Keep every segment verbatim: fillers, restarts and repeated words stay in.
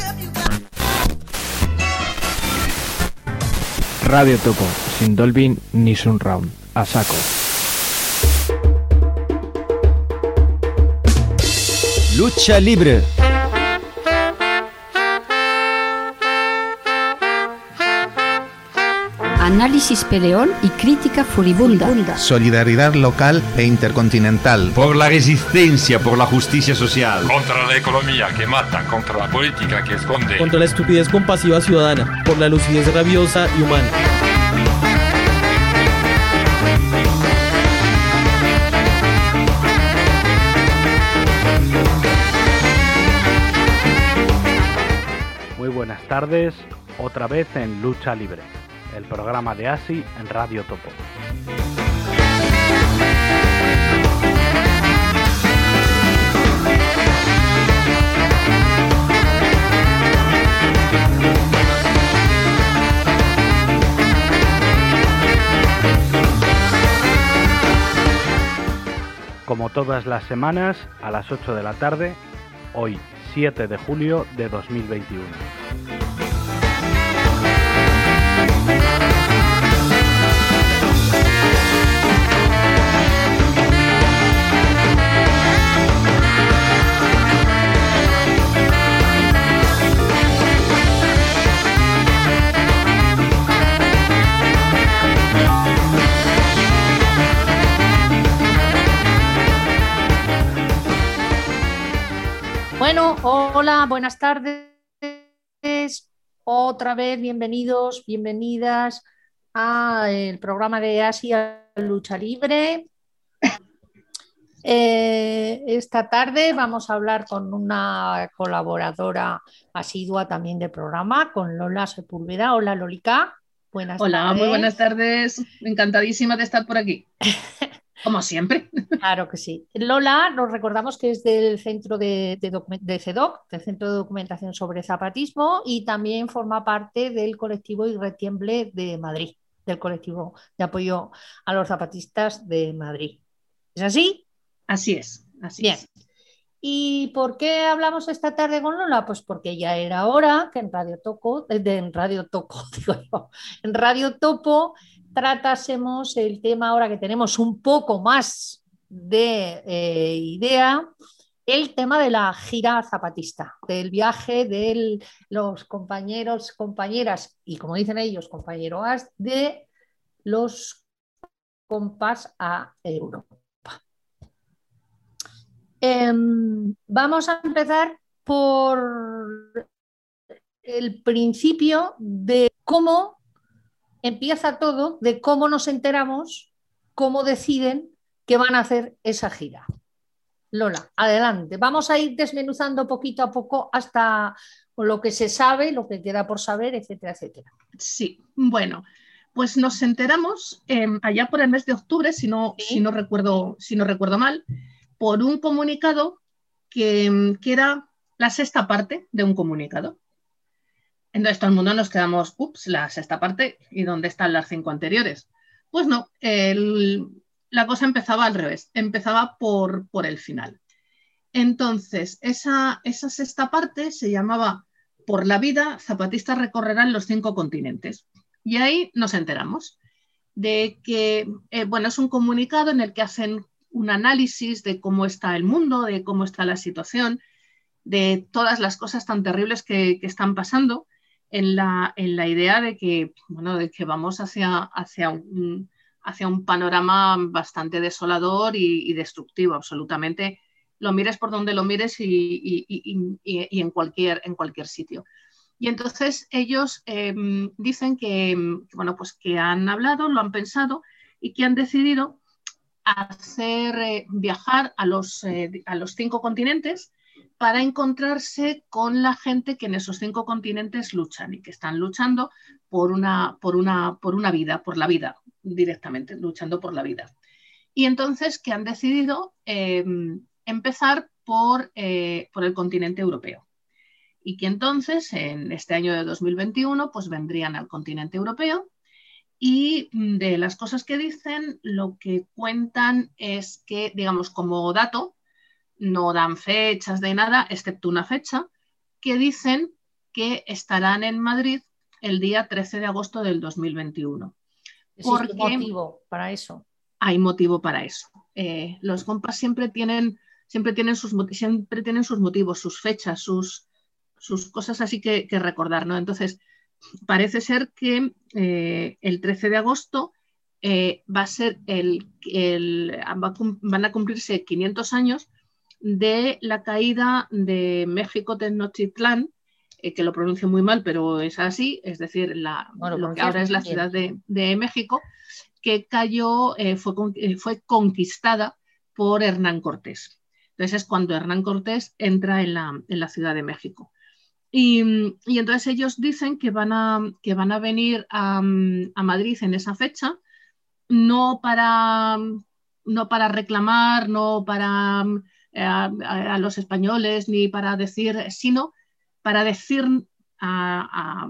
Radio Topo, sin Dolby ni Surround, a saco. Lucha libre. Análisis peleón y crítica furibunda. Solidaridad local e intercontinental. Por la resistencia, por la justicia social. Contra la economía que mata, contra la política que esconde. Contra la estupidez compasiva ciudadana, por la lucidez rabiosa y humana. Muy buenas tardes, otra vez en Lucha Libre, el programa de A S I en Radio Topo. Como todas las semanas, a las ocho de la tarde, hoy siete de julio de dos mil veintiuno. Bueno, hola, buenas tardes. Otra vez bienvenidos, bienvenidas al programa de Asia Lucha Libre. Eh, esta tarde vamos a hablar con una colaboradora asidua también del programa, con Lola Sepúlveda. Hola, Lolica. Buenas Hola, tardes. muy buenas tardes. Encantadísima de estar por aquí. Como siempre. Claro que sí. Lola, nos recordamos que es del centro de, de, de C E D O C, del Centro de Documentación sobre Zapatismo, y también forma parte del colectivo Irretiemble de Madrid, del colectivo de apoyo a los zapatistas de Madrid. ¿Es así? Así es. Así Bien. Es. ¿Y por qué hablamos esta tarde con Lola? Pues porque ya era hora que en Radio Toco, de, en Radio Toco, digo yo, en Radio Topo tratásemos el tema, ahora que tenemos un poco más de eh, idea, el tema de la gira zapatista, del viaje de los compañeros, compañeras y, como dicen ellos, compañeroas, de los compas a Europa. Eh, vamos a empezar por el principio de cómo empieza todo, de cómo nos enteramos, cómo deciden que van a hacer esa gira. Lola, adelante. Vamos a ir desmenuzando poquito a poco hasta lo que se sabe, lo que queda por saber, etcétera, etcétera. Sí, bueno, pues nos enteramos eh, allá por el mes de octubre, si no, ¿sí? si no, recuerdo, si no recuerdo mal, por un comunicado que, que era la sexta parte de un comunicado. Entonces todo el mundo nos quedamos, ups, la sexta parte, ¿y dónde están las cinco anteriores? Pues no, el, la cosa empezaba al revés, empezaba por, por el final. Entonces, esa, esa sexta parte se llamaba Por la vida, zapatistas recorrerán los cinco continentes. Y ahí nos enteramos de que, eh, bueno, es un comunicado en el que hacen un análisis de cómo está el mundo, de cómo está la situación, de todas las cosas tan terribles que, que están pasando, en la, en la idea de que, bueno, de que vamos hacia, hacia, un, hacia un panorama bastante desolador y, y destructivo, absolutamente. Lo mires por donde lo mires y, y, y, y, y en, cualquier, en cualquier sitio. Y entonces ellos eh, dicen que, bueno, pues que han hablado, lo han pensado y que han decidido hacer eh, viajar a los, eh, a los cinco continentes para encontrarse con la gente que en esos cinco continentes luchan y que están luchando por una, por una, por una vida, por la vida directamente, luchando por la vida. Y entonces que han decidido eh, empezar por, eh, por el continente europeo. Y que entonces, en este año de dos mil veintiuno, pues vendrían al continente europeo. Y de las cosas que dicen, lo que cuentan es que, digamos, como dato, no dan fechas de nada, excepto una fecha, que dicen que estarán en Madrid el día trece de agosto del dos mil veintiuno. ¿Existe motivo para eso? Hay motivo para eso. Eh, los compas siempre tienen, siempre, tienen sus, siempre tienen sus motivos, sus fechas, sus, sus cosas así que, que recordar, ¿no? Entonces, parece ser que eh, el trece de agosto eh, va a ser el, el va a, van a cumplirse quinientos años de la caída de México Tenochtitlán, eh, que lo pronuncio muy mal, pero es así, es decir, la, bueno, lo que ahora es la bien. ciudad de, de México, que cayó, eh, fue, fue conquistada por Hernán Cortés. Entonces es cuando Hernán Cortés entra en la, en la Ciudad de México. Y, y entonces ellos dicen que van a, que van a venir a, a Madrid en esa fecha, no para, no para reclamar, no para eh, a, a los españoles, ni para decir, sino para decir a, a,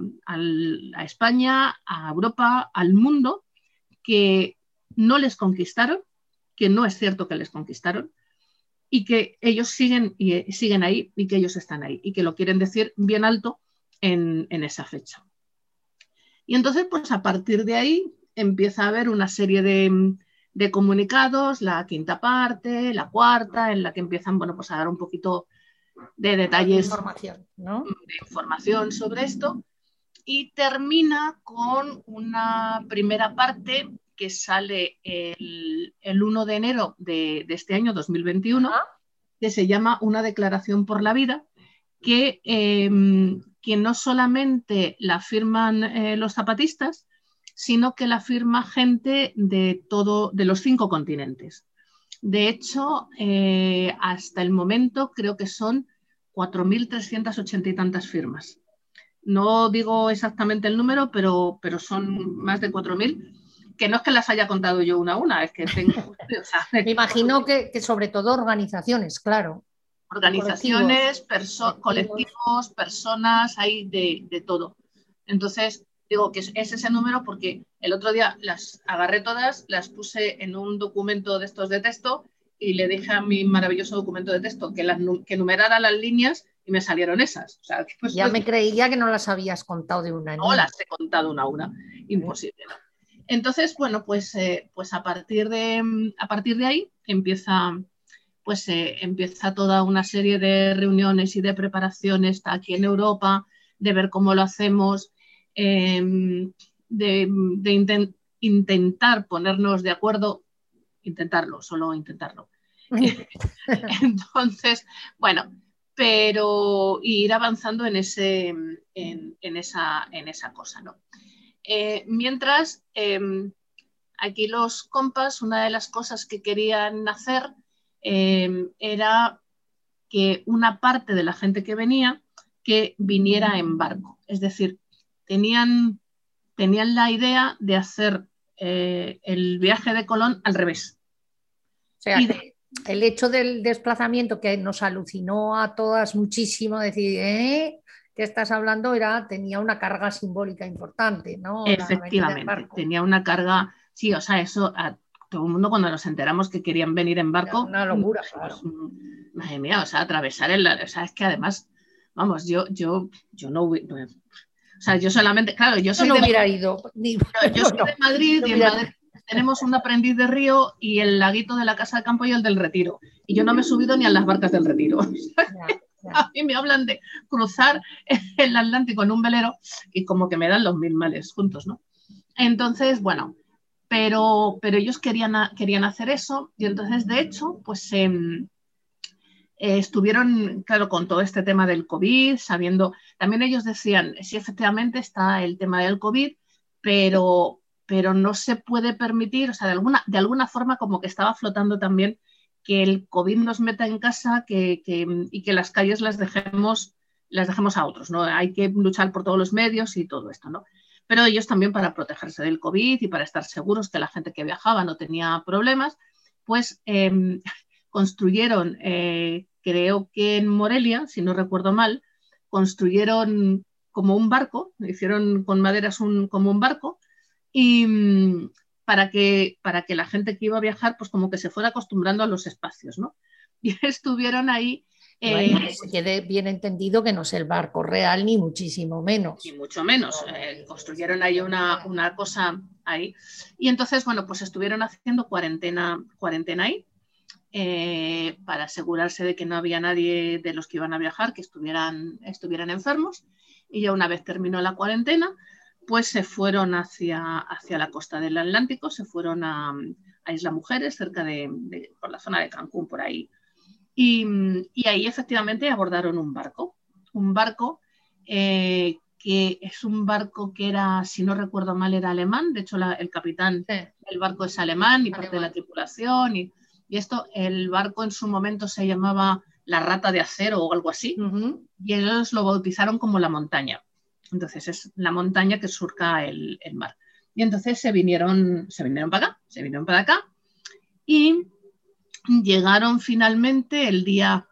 a España, a Europa, al mundo, que no les conquistaron, que no es cierto que les conquistaron, y que ellos siguen, y, siguen ahí y que ellos están ahí y que lo quieren decir bien alto en, en esa fecha. Y entonces, pues a partir de ahí empieza a haber una serie de, de comunicados, la quinta parte, la cuarta, en la que empiezan, bueno, pues a dar un poquito de detalles, información, ¿no? de información sobre esto, y termina con una primera parte que sale el, el uno de enero de, de este año dos mil veintiuno, ¿ah? Que se llama Una declaración por la vida, que, eh, que no solamente la firman eh, los zapatistas, sino que la firma gente de, todo, de los cinco continentes. De hecho, eh, hasta el momento creo que son cuatro mil trescientas ochenta y tantas firmas. No digo exactamente el número, pero, pero son más de cuatro mil. Que no es que las haya contado yo una a una, es que tengo... O sea, me imagino que, que sobre todo organizaciones, claro. Organizaciones, perso colectivos, personas, hay de, de todo. Entonces, digo que es, es ese número porque el otro día las agarré todas, las puse en un documento de estos de texto y le dije a mi maravilloso documento de texto que, las, que numerara las líneas y me salieron esas. O sea, que pues, ya pues, me creía que no las habías contado de una. No, las he contado una a una. Imposible. Entonces, bueno, pues, eh, pues a, partir de, a partir de ahí empieza, pues, eh, empieza toda una serie de reuniones y de preparaciones aquí en Europa, de ver cómo lo hacemos, eh, de, de intent, intentar ponernos de acuerdo, intentarlo, solo intentarlo. Entonces, bueno, pero ir avanzando en, ese, en, en, esa, en esa cosa, ¿no? Eh, mientras, eh, aquí los compas, una de las cosas que querían hacer eh, era que una parte de la gente que venía, que viniera en barco. Es decir, tenían, tenían la idea de hacer eh, el viaje de Colón al revés. O sea, y de, el hecho del desplazamiento que nos alucinó a todas muchísimo, decir, ¿eh? ¿Qué estás hablando? Era, tenía una carga simbólica importante, ¿no? Efectivamente, tenía una carga, sí, o sea, eso a todo el mundo cuando nos enteramos que querían venir en barco. Era una locura, claro. Pues, madre mía, o sea, atravesar el, o sea, es que además, vamos, yo, yo, yo no, o sea, yo solamente, claro, yo soy yo no de, hubiera ido. Ni, yo, yo soy no, de Madrid no y en Madrid tenemos un aprendiz de río y el laguito de la Casa de Campo y el del Retiro. Y yo no me he subido ni a las barcas del Retiro. Ya. A mí me hablan de cruzar el Atlántico en un velero y como que me dan los mil males juntos, ¿no? Entonces, bueno, pero, pero ellos querían, querían hacer eso y entonces, de hecho, pues eh, eh, estuvieron, claro, con todo este tema del COVID, sabiendo, también ellos decían, sí, efectivamente está el tema del COVID, pero, pero no se puede permitir, o sea, de alguna, de alguna forma como que estaba flotando también que el COVID nos meta en casa que, que, y que las calles las dejemos, las dejemos a otros, ¿no? Hay que luchar por todos los medios y todo esto, ¿no? Pero ellos también para protegerse del COVID y para estar seguros que la gente que viajaba no tenía problemas, pues eh, construyeron, eh, creo que en Morelia, si no recuerdo mal, construyeron como un barco, hicieron con maderas un, como un barco y... Para que, para que la gente que iba a viajar, pues como que se fuera acostumbrando a los espacios, ¿no? Y estuvieron ahí Bueno, eh, que quede bien entendido que no es el barco real, ni muchísimo menos. Ni mucho menos. Eh, construyeron ahí una, una cosa ahí. Y entonces, bueno, pues estuvieron haciendo cuarentena, cuarentena ahí eh, para asegurarse de que no había nadie de los que iban a viajar que estuvieran, estuvieran enfermos. Y ya una vez terminó la cuarentena, pues se fueron hacia, hacia la costa del Atlántico, se fueron a, a Isla Mujeres, cerca de, de por la zona de Cancún, por ahí. Y, y ahí efectivamente abordaron un barco, un barco eh, que es un barco que era, si no recuerdo mal, era alemán. De hecho, la, el capitán sí. del barco es alemán y alemán. Parte de la tripulación. Y, y esto, el barco en su momento se llamaba la Rata de Acero o algo así. Uh-huh. Y ellos lo bautizaron como la montaña. Entonces es la montaña que surca el, el mar. Y entonces se vinieron, se vinieron para acá, se vinieron para acá y llegaron finalmente el día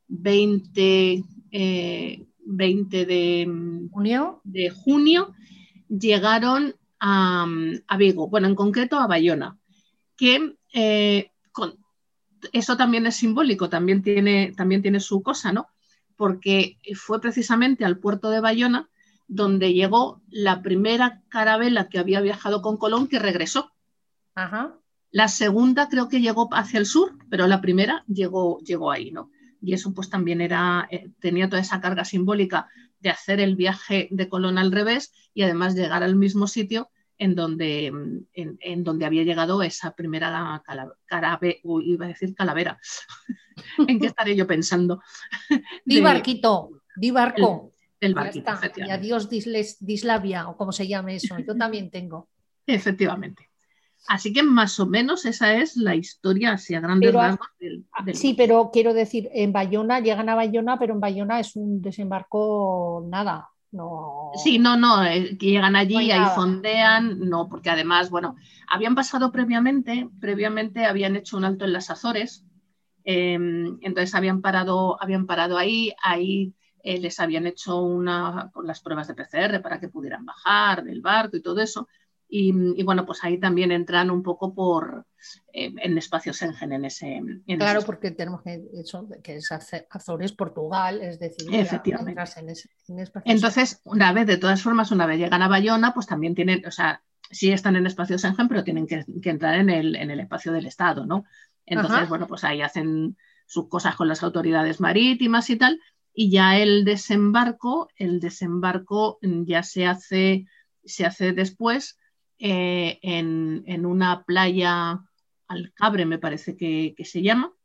veinte, eh, veinte de junio, de junio llegaron a, a Vigo, bueno, en concreto a Bayona, que eh, con, eso también es simbólico, también tiene, también tiene su cosa, ¿no? Porque fue precisamente al puerto de Bayona donde llegó la primera carabela que había viajado con Colón, que regresó. Ajá. La segunda creo que llegó hacia el sur, pero la primera llegó, llegó ahí, ¿no? Y eso pues también era, eh, tenía toda esa carga simbólica de hacer el viaje de Colón al revés y además llegar al mismo sitio en donde, en, en donde había llegado esa primera cala, carabe, uy, iba a decir calavera. ¿En qué estaré yo pensando? Di barquito, di barco. El, el barquito, y adiós Disles, Dislavia, o como se llame eso. Yo también tengo. Efectivamente. Así que más o menos esa es la historia así a grandes pero, rasgos del, del... Sí, pero quiero decir, en Bayona, llegan a Bayona, pero en Bayona es un desembarco nada. No... Sí, no, no, eh, llegan allí, no ahí nada. Fondean, no, porque además, bueno, habían pasado previamente, previamente habían hecho un alto en las Azores, eh, entonces habían parado, habían parado ahí, ahí eh, les habían hecho una, las pruebas de P C R para que pudieran bajar del barco y todo eso. Y, y bueno, pues ahí también entran un poco por eh, en espacio Schengen en ese. En claro, ese porque tenemos que eso, que es Azores, Portugal, es decir, efectivamente. En ese, en espacio Entonces, una vez, de todas formas, una vez llegan a Bayona, pues también tienen, o sea, sí están en espacio Schengen, pero tienen que, que entrar en el, en el espacio del Estado, ¿no? Entonces, Ajá. bueno, pues ahí hacen sus cosas con las autoridades marítimas y tal, y ya el desembarco, el desembarco ya se hace, se hace después. Eh, en, en una playa Alcabre, me parece que, que se llama,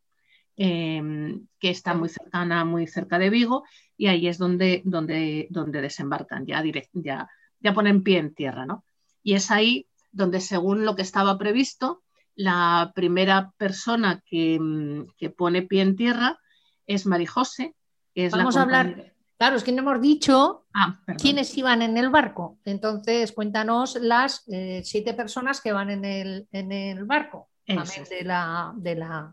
eh, que está muy cercana, muy cerca de Vigo, y ahí es donde, donde, donde desembarcan, ya, direct, ya, ya ponen pie en tierra, ¿no? Y es ahí donde, según lo que estaba previsto, la primera persona que, que pone pie en tierra es Marijose, que es Vamos la a hablar... Claro, es que no hemos dicho ah, quiénes iban en el barco. Entonces, cuéntanos las eh, siete personas que van en el, en el barco. Eso. De la, de la,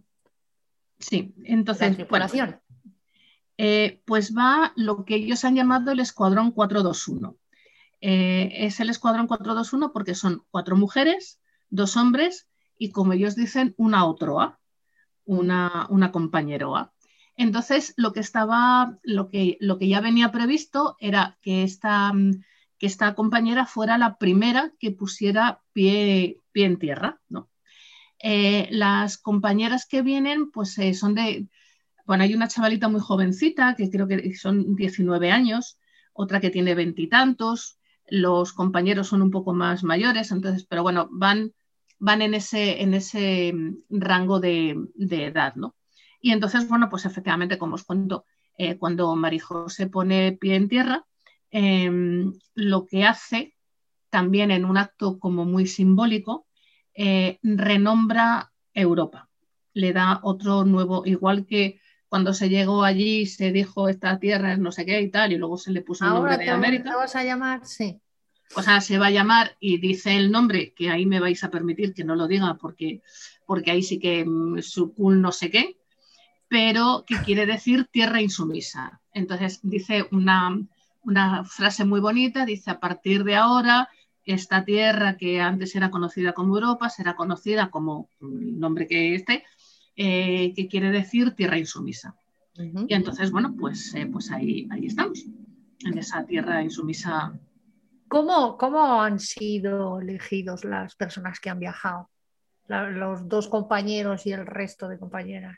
sí, entonces, la tripulación. Bueno, eh, pues va lo que ellos han llamado el Escuadrón cuatrocientos veintiuno. Eh, es el Escuadrón cuatrocientos veintiuno porque son cuatro mujeres, dos hombres y, como ellos dicen, una otroa, una, una compañeroa. Entonces, lo que estaba, lo que, lo que ya venía previsto era que esta, que esta compañera fuera la primera que pusiera pie, pie en tierra, ¿no? Eh, las compañeras que vienen, pues eh, son de, bueno, hay una chavalita muy jovencita, que creo que son diecinueve años, otra que tiene veintitantos, los compañeros son un poco más mayores, entonces, pero bueno, van, van en ese, en ese rango de, de edad, ¿no? Y entonces, bueno, pues efectivamente, como os cuento, eh, cuando Marijose pone pie en tierra, eh, lo que hace, también en un acto como muy simbólico, eh, renombra Europa. Le da otro nuevo, igual que cuando se llegó allí se dijo esta tierra es no sé qué y tal, y luego se le puso el nombre de América. ¿Ahora te vas a llamar? Sí. O sea, se va a llamar y dice el nombre, que ahí me vais a permitir que no lo diga porque, porque ahí sí que mm, su cool no sé qué, pero que quiere decir tierra insumisa. Entonces dice una, una frase muy bonita, dice: a partir de ahora esta tierra que antes era conocida como Europa será conocida como el nombre que esté, eh, que quiere decir tierra insumisa. Uh-huh. Y entonces, bueno, pues, eh, pues ahí, ahí estamos, en esa tierra insumisa. ¿Cómo, cómo han sido elegidos las personas que han viajado? La, los dos compañeros y el resto de compañeras.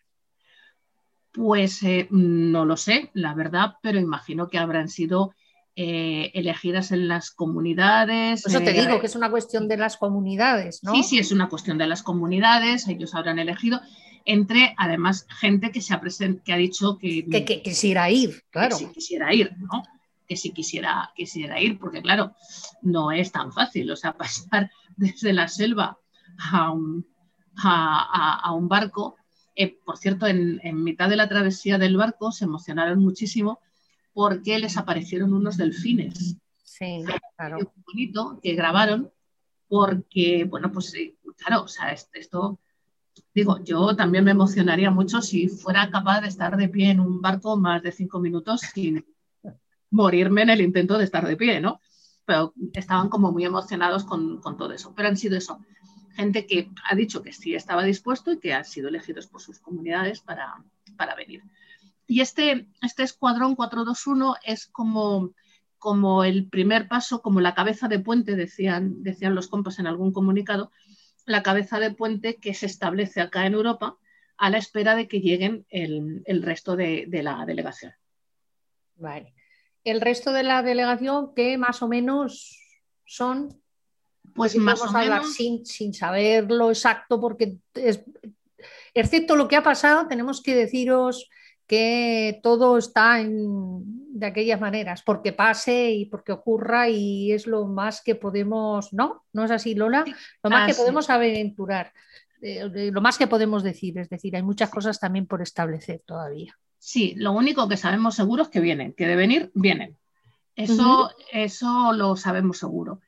Pues eh, no lo sé, la verdad, pero imagino que habrán sido eh, elegidas en las comunidades. Por eso te eh, digo que es una cuestión de las comunidades, ¿no? Sí, sí, es una cuestión de las comunidades, ellos habrán elegido, entre además gente que se ha present, que ha dicho que, que, que quisiera ir, claro. Que si quisiera ir, ¿no? Que si quisiera, quisiera ir, porque claro, no es tan fácil, o sea, pasar desde la selva a un, a, a, a un barco. Eh, por cierto, en, en mitad de la travesía del barco se emocionaron muchísimo porque les aparecieron unos delfines. Sí, claro. Muy bonito que grabaron porque, bueno, pues claro, o sea, esto, digo, yo también me emocionaría mucho si fuera capaz de estar de pie en un barco más de cinco minutos sin morirme en el intento de estar de pie, ¿no? Pero estaban como muy emocionados con, con todo eso. Pero han sido eso, gente que ha dicho que sí estaba dispuesto y que han sido elegidos por sus comunidades para, para venir. Y este, este escuadrón cuatro dos uno es como, como el primer paso, como la cabeza de puente, decían, decían los compas en algún comunicado, la cabeza de puente que se establece acá en Europa a la espera de que lleguen el, el resto de, de la delegación. Vale. El resto de la delegación, ¿qué más o menos son? Pues si más vamos o a hablar menos sin, sin saberlo exacto, porque es, excepto lo que ha pasado, tenemos que deciros que todo está en, de aquellas maneras, porque pase y porque ocurra, y es lo más que podemos, ¿no? ¿No es así, Lola? Lo más ah, que sí. podemos aventurar, eh, lo más que podemos decir, es decir, hay muchas cosas también por establecer todavía. Sí, lo único que sabemos seguro es que vienen, que de venir, vienen. Eso, uh-huh. eso lo sabemos seguro.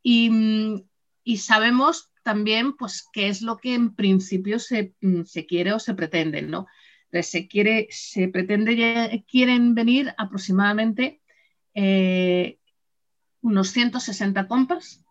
Y, y sabemos también pues, qué es lo que en principio se, se quiere o se pretende, ¿no? Se quiere, se pretende, quieren venir aproximadamente eh, unos ciento sesenta compas.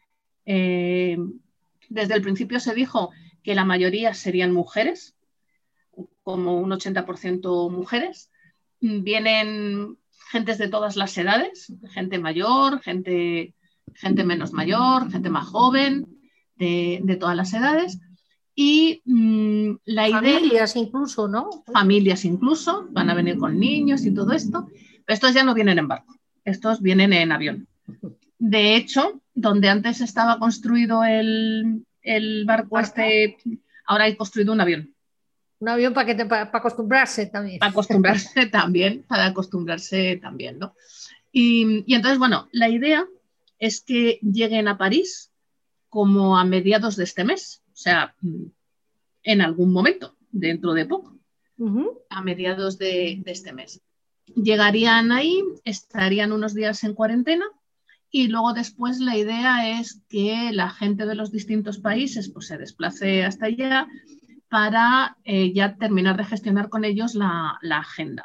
Eh, desde el principio se dijo que la mayoría serían mujeres, como un ochenta por ciento mujeres. Vienen gentes de todas las edades, gente mayor, gente, gente menos mayor, gente más joven, de, de todas las edades. Y mmm, la idea... Familias incluso, ¿no? Familias incluso, van a venir con niños y todo esto. Pero estos ya no vienen en barco, estos vienen en avión. De hecho, donde antes estaba construido el, el barco este, ahora hay construido un avión. Un avión para, que te, para, para acostumbrarse también. Para acostumbrarse también, para acostumbrarse también, ¿no? Y, y entonces, bueno, la idea es que lleguen a París como a mediados de este mes, o sea, en algún momento, dentro de poco, uh-huh. a mediados de, de este mes. Llegarían ahí, estarían unos días en cuarentena y luego después la idea es que la gente de los distintos países pues, se desplace hasta allá para eh, ya terminar de gestionar con ellos la, la agenda.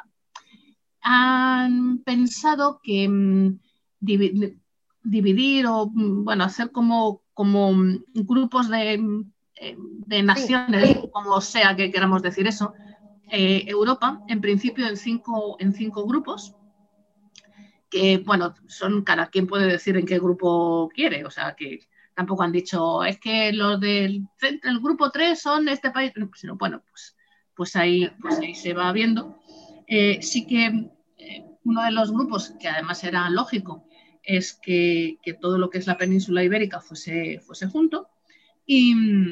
Han pensado que mmm, dividir, dividir o bueno, hacer como, como grupos de, de naciones, sí. como sea que queramos decir eso, eh, Europa, en principio en cinco, en cinco grupos, que bueno, son cada quien puede decir en qué grupo quiere, o sea que tampoco han dicho, es que los del el grupo tres son este país, sino bueno, pues, pues, ahí, pues ahí se va viendo. Eh, sí que eh, uno de los grupos, que además era lógico, es que, que todo lo que es la península ibérica fuese, fuese junto. Y,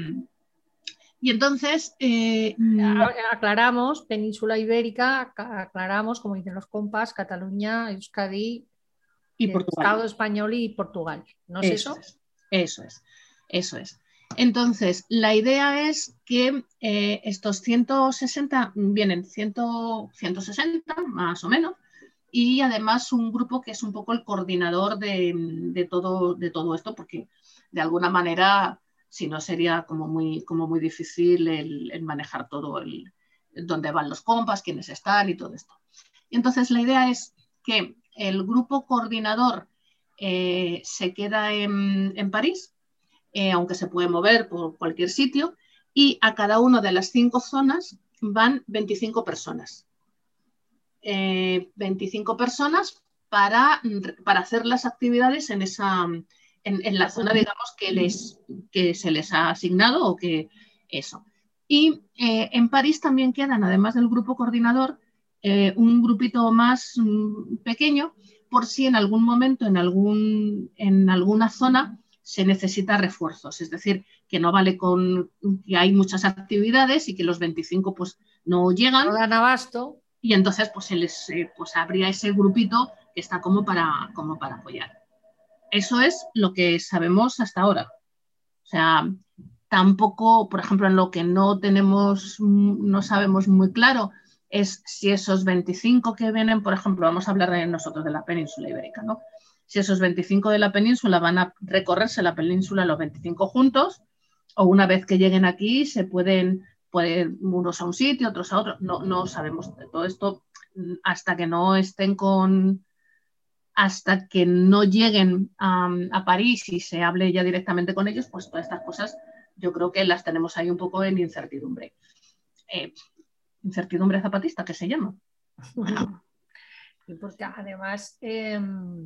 y entonces... Eh, aclaramos, península ibérica, aclaramos, como dicen los compas, Cataluña, Euskadi, y Portugal. Estado español y Portugal. ¿No es eso? Eso es. Eso es, eso es. Entonces, la idea es que eh, estos ciento sesenta vienen ciento, ciento sesenta más o menos, y además un grupo que es un poco el coordinador de, de, todo, de todo esto, porque de alguna manera, si no, sería como muy, como muy difícil el, el manejar todo, el, dónde van los compas, quiénes están y todo esto. Y entonces, la idea es que el grupo coordinador Eh, se queda en, en París, eh, aunque se puede mover por cualquier sitio, y a cada una de las cinco zonas van veinticinco personas. eh, veinticinco personas para, para hacer las actividades en, esa, en, en la zona, digamos, que, les, que se les ha asignado o que eso. Y eh, en París también quedan, además del grupo coordinador, eh, un grupito más mm, pequeño, por si en algún momento, en, algún, en alguna zona, se necesita refuerzos. Es decir, que no vale con que hay muchas actividades y que los veinticinco pues, no llegan. No dan abasto. Y entonces pues, se les, eh, pues habría ese grupito que está como para, como para apoyar. Eso es lo que sabemos hasta ahora. O sea, tampoco, por ejemplo, en lo que no tenemos, no sabemos muy claro es si esos veinticinco que vienen, por ejemplo, vamos a hablar de nosotros de la península ibérica, ¿no? Si esos veinticinco de la península van a recorrerse la península los veinticinco juntos, o una vez que lleguen aquí se pueden, pueden unos a un sitio, otros a otro, no, no sabemos de todo esto hasta que no estén con, hasta que no lleguen a, a París y se hable ya directamente con ellos, pues todas estas cosas yo creo que las tenemos ahí un poco en incertidumbre. Eh, incertidumbre zapatista, que se llama. Bueno. Y porque además, eh,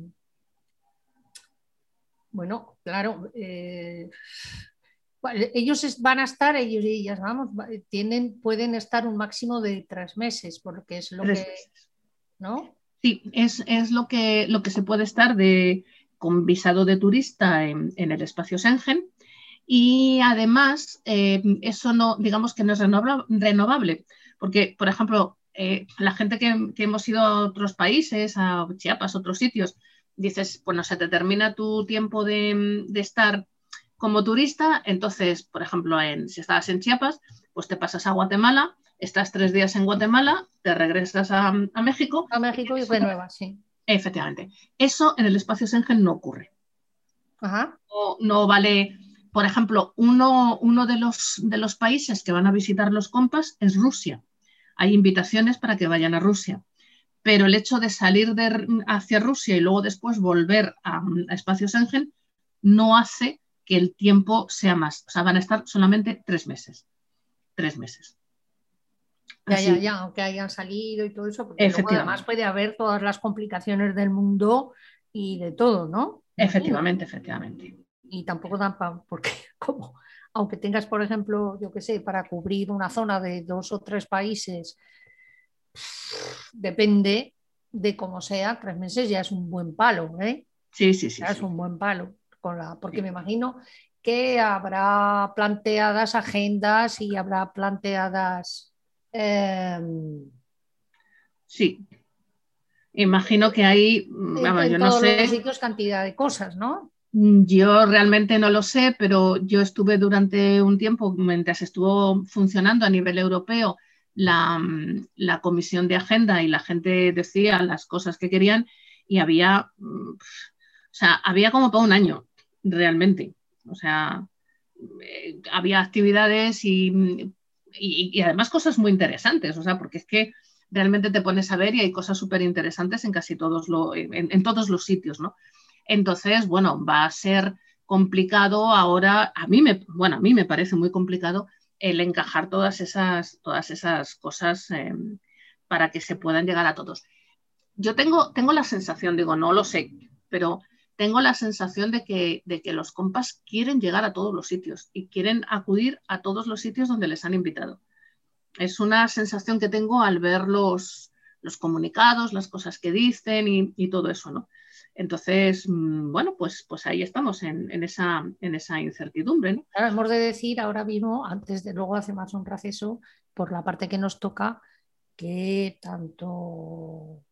bueno, claro, eh, ellos van a estar, ellos y ellas, vamos, tienen, pueden estar un máximo de tres meses, porque es lo tres que, meses. ¿no? Sí, es, es lo, que, lo que se puede estar de, con visado de turista en, en el espacio Schengen. Y además, eh, eso no, digamos que no es renovable, porque, por ejemplo, eh, la gente que, que hemos ido a otros países, a Chiapas, otros sitios, dices, bueno, se te termina tu tiempo de, de estar como turista, entonces, por ejemplo, en, si estabas en Chiapas, pues te pasas a Guatemala, estás tres días en Guatemala, te regresas a, a México. A México y renuevas, sí. Efectivamente. Eso en el espacio Schengen no ocurre. Ajá. No, no vale... Por ejemplo, uno, uno de, los, de los países que van a visitar los compas es Rusia. Hay invitaciones para que vayan a Rusia. Pero el hecho de salir de, hacia Rusia y luego después volver a, a espacio Schengen no hace que el tiempo sea más. O sea, van a estar solamente tres meses. Tres meses. Ya, Así, ya, ya, aunque hayan salido y todo eso, porque luego además puede haber todas las complicaciones del mundo y de todo, ¿no? Efectivamente, efectivamente. Y tampoco dan para, porque como, aunque tengas, por ejemplo, yo qué sé, para cubrir una zona de dos o tres países, depende de cómo sea, tres meses ya es un buen palo, ¿eh? Sí, sí, sí. Ya sí. es un buen palo, con la, porque sí. Me imagino que habrá planteadas agendas y habrá planteadas... Eh, sí. Imagino que hay, vamos, en, yo en no todos sé... los sitios cantidad de cosas, ¿no? Yo realmente no lo sé, pero yo estuve durante un tiempo, mientras estuvo funcionando a nivel europeo la, la comisión de agenda y la gente decía las cosas que querían y había, o sea, había como para un año realmente. O sea, eh, había actividades y, y, y además cosas muy interesantes, o sea, porque es que realmente te pones a ver y hay cosas súper interesantes en casi todos, lo, en, en todos los sitios, ¿no? Entonces, bueno, va a ser complicado ahora, a mí me, bueno, a mí me parece muy complicado el encajar todas esas, todas esas cosas eh, para que se puedan llegar a todos. Yo tengo, tengo la sensación, digo, no lo sé, pero tengo la sensación de que, de que los compas quieren llegar a todos los sitios y quieren acudir a todos los sitios donde les han invitado. Es una sensación que tengo al ver los, los comunicados, las cosas que dicen y, y todo eso, ¿no? Entonces, bueno, pues, pues ahí estamos en, en, esa, en esa incertidumbre, ¿no? Claro, hemos de decir ahora mismo, antes de luego hacer más un receso, por la parte que nos toca, que tanto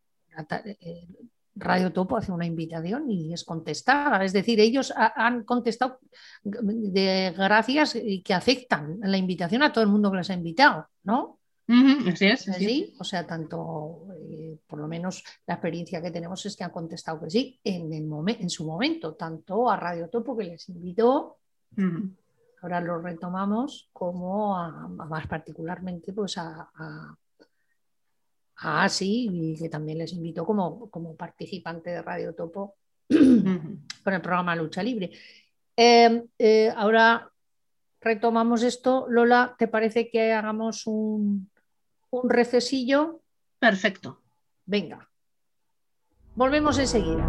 Radio Topo hace una invitación y es contestada. Es decir, ellos han contestado de gracias y que aceptan la invitación a todo el mundo que les ha invitado, ¿no? Uh-huh, así es. ¿Sí? Sí. O sea, tanto, eh, por lo menos la experiencia que tenemos es que han contestado que sí en, el momen- en su momento, tanto a Radio Topo que les invitó, uh-huh. Ahora lo retomamos, como a, a más particularmente pues a, a, a Asi, y que también les invitó como, como participante de Radio Topo uh-huh. con el programa Lucha Libre. Eh, eh, ahora retomamos esto. Lola, ¿te parece que hagamos un... un recesillo? Perfecto. Venga, volvemos enseguida.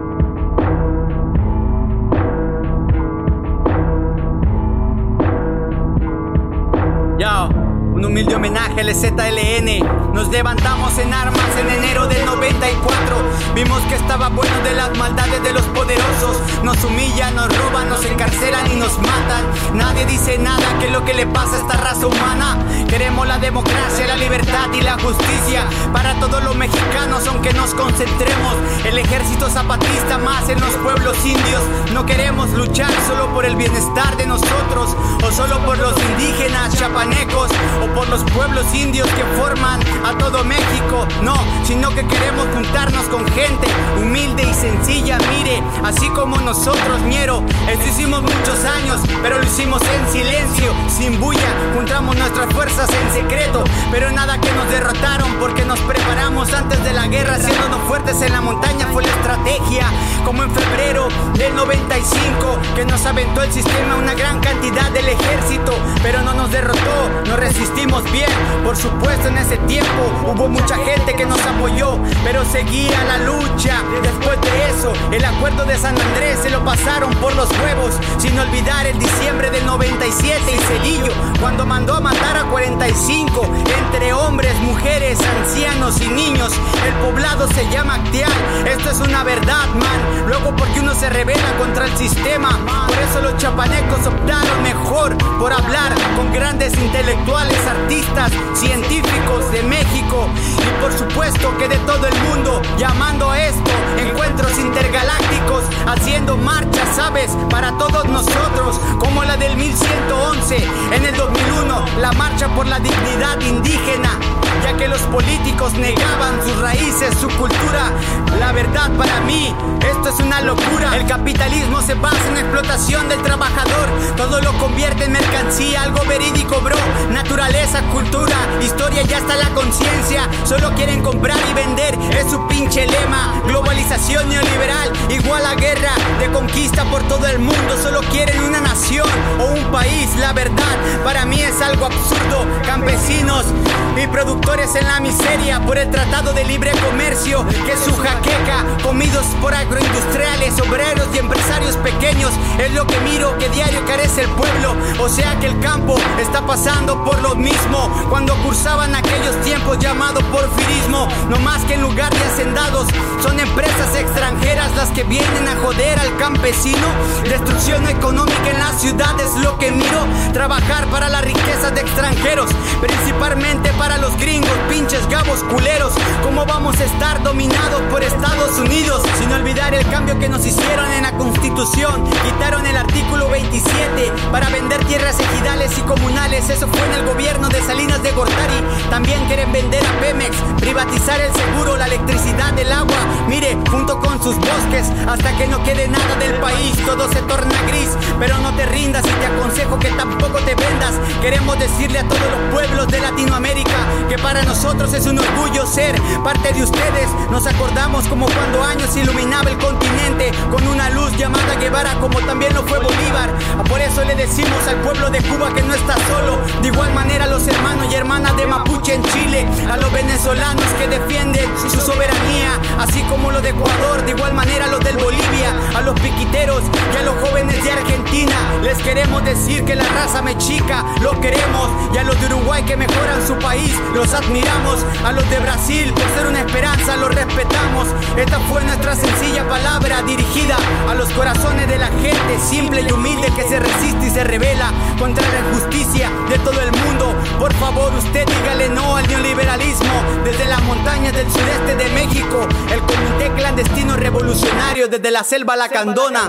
Yo, un humilde homenaje al Z L N. Nos levantamos en armas en enero del noventa y cuatro. Vimos que estaba bueno de las maldades de los poderosos. Nos humillan, nos roban, nos encarcelan y nos matan. Nadie dice nada, que es lo que le pasa a esta raza humana. Queremos la democracia, la libertad y la justicia para todos los mexicanos, aunque nos concentremos. El ejército zapatista más en los pueblos indios. No queremos luchar solo por el bienestar de nosotros, o solo por los indígenas chapanecos, o por los pueblos indios que forman a todo México. No, sino que queremos juntarnos con gente humilde y sencilla. Mire, así como nosotros, ñero. Esto hicimos muchos años, pero lo hicimos en silencio, sin bulla. Juntamos nuestras fuerzas en secreto, pero nada que nos derrotaron, porque nos preparamos antes de la guerra, haciéndonos fuertes en la montaña. Fue la estrategia, como en febrero del noventa y cinco, que nos aventó el sistema una gran cantidad del ejército, pero no nos derrotó, nos resistimos bien. Por supuesto, en ese tiempo hubo mucha gente que nos apoyó, pero seguía la lucha. Después de eso, el acuerdo de San Andrés se lo pasaron por los huevos, sin olvidar el diciembre del noventa y siete y Cedillo, cuando mandó a matar a cuarenta y cinco, entre hombres, mujeres, ancianos y niños. El poblado se llama Acteal. Esto es una verdad, man. Luego, porque uno se rebela contra el sistema. Por eso los chapanecos optaron mejor por hablar con grandes intelectuales, artistas, científicos de México y por supuesto que de todo el mundo, llamando a esto encuentros intergalácticos, haciendo marchas, ¿sabes? Para todos nosotros, como la del mil ciento once, en el dos mil uno, la marcha por la dignidad indígena, ya que los políticos negaban sus raíces, su cultura. La verdad, para mí, esto es una locura. El capitalismo se basa en la explotación del trabajador, todo lo convierte en mercancía, algo verídico, bro. Naturaleza, cultura, historia y hasta la conciencia, solo quieren comprar y vender, es su pinche lema. Globalización neoliberal, igual a guerra de conquista por todo el mundo, solo quieren una nación o un país. La verdad, para mí es algo absurdo. Campesinos y productores en la miseria por el Tratado de Libre Comercio, que es su jaqueca, comidos por agroindustriales, obreros y empresarios pequeños. Es lo que miro, que diario carece el pueblo. O sea que el campo está pasando por lo mismo cuando cursaban aquellos tiempos llamado porfirismo. No más que en lugar de hacendados son empresas extranjeras las que vienen a joder al campesino. Destrucción económica en las ciudades, lo que miro. Trabajar para las riquezas de extranjeros, principalmente para los gringos, pinches gabos culeros. ¿Cómo vamos a estar dominados por Estados Unidos? Sin olvidar el cambio que nos hicieron en la Constitución. Quitaron el artículo veintisiete para vender tierras ejidales y comunales. Eso fue en el gobierno de Salinas de Gortari. También quieren vender a Pemex, privatizar el seguro, la electricidad, el agua. Mire, junto con sus bosques, hasta que no quede nada del país, todo se torna gris. Pero no te rindas y te aconsejo que tampoco te vendas. Queremos decirle a todos los pueblos de Latinoamérica que para nosotros es un orgullo ser parte de ustedes. Nos acordamos como cuando años iluminaba el continente con una luz llamada Guevara, como también lo fue Bolívar. Por eso le decimos al pueblo de Cuba que no está solo. De igual manera a los hermanos y hermanas de Mapuche en Chile, a los venezolanos que defienden su soberanía, así como los de Ecuador, de igual manera a los del Bolivia, a los piquiteros y a los jóvenes de Argentina. Les queremos decir que la raza mexica lo queremos, y a los de Uruguay que mejoran su país los admiramos. A los de Brasil por ser una esperanza los respetamos. Esta fue nuestra sencilla palabra dirigida a los corazones de la gente simple y humilde que se resiste y se revela contra la injusticia de todo el mundo. Por favor, usted dígale no al neoliberalismo. Desde las montañas del sureste de México, el Comité Clandestino Revolucionario, desde la selva lacandona.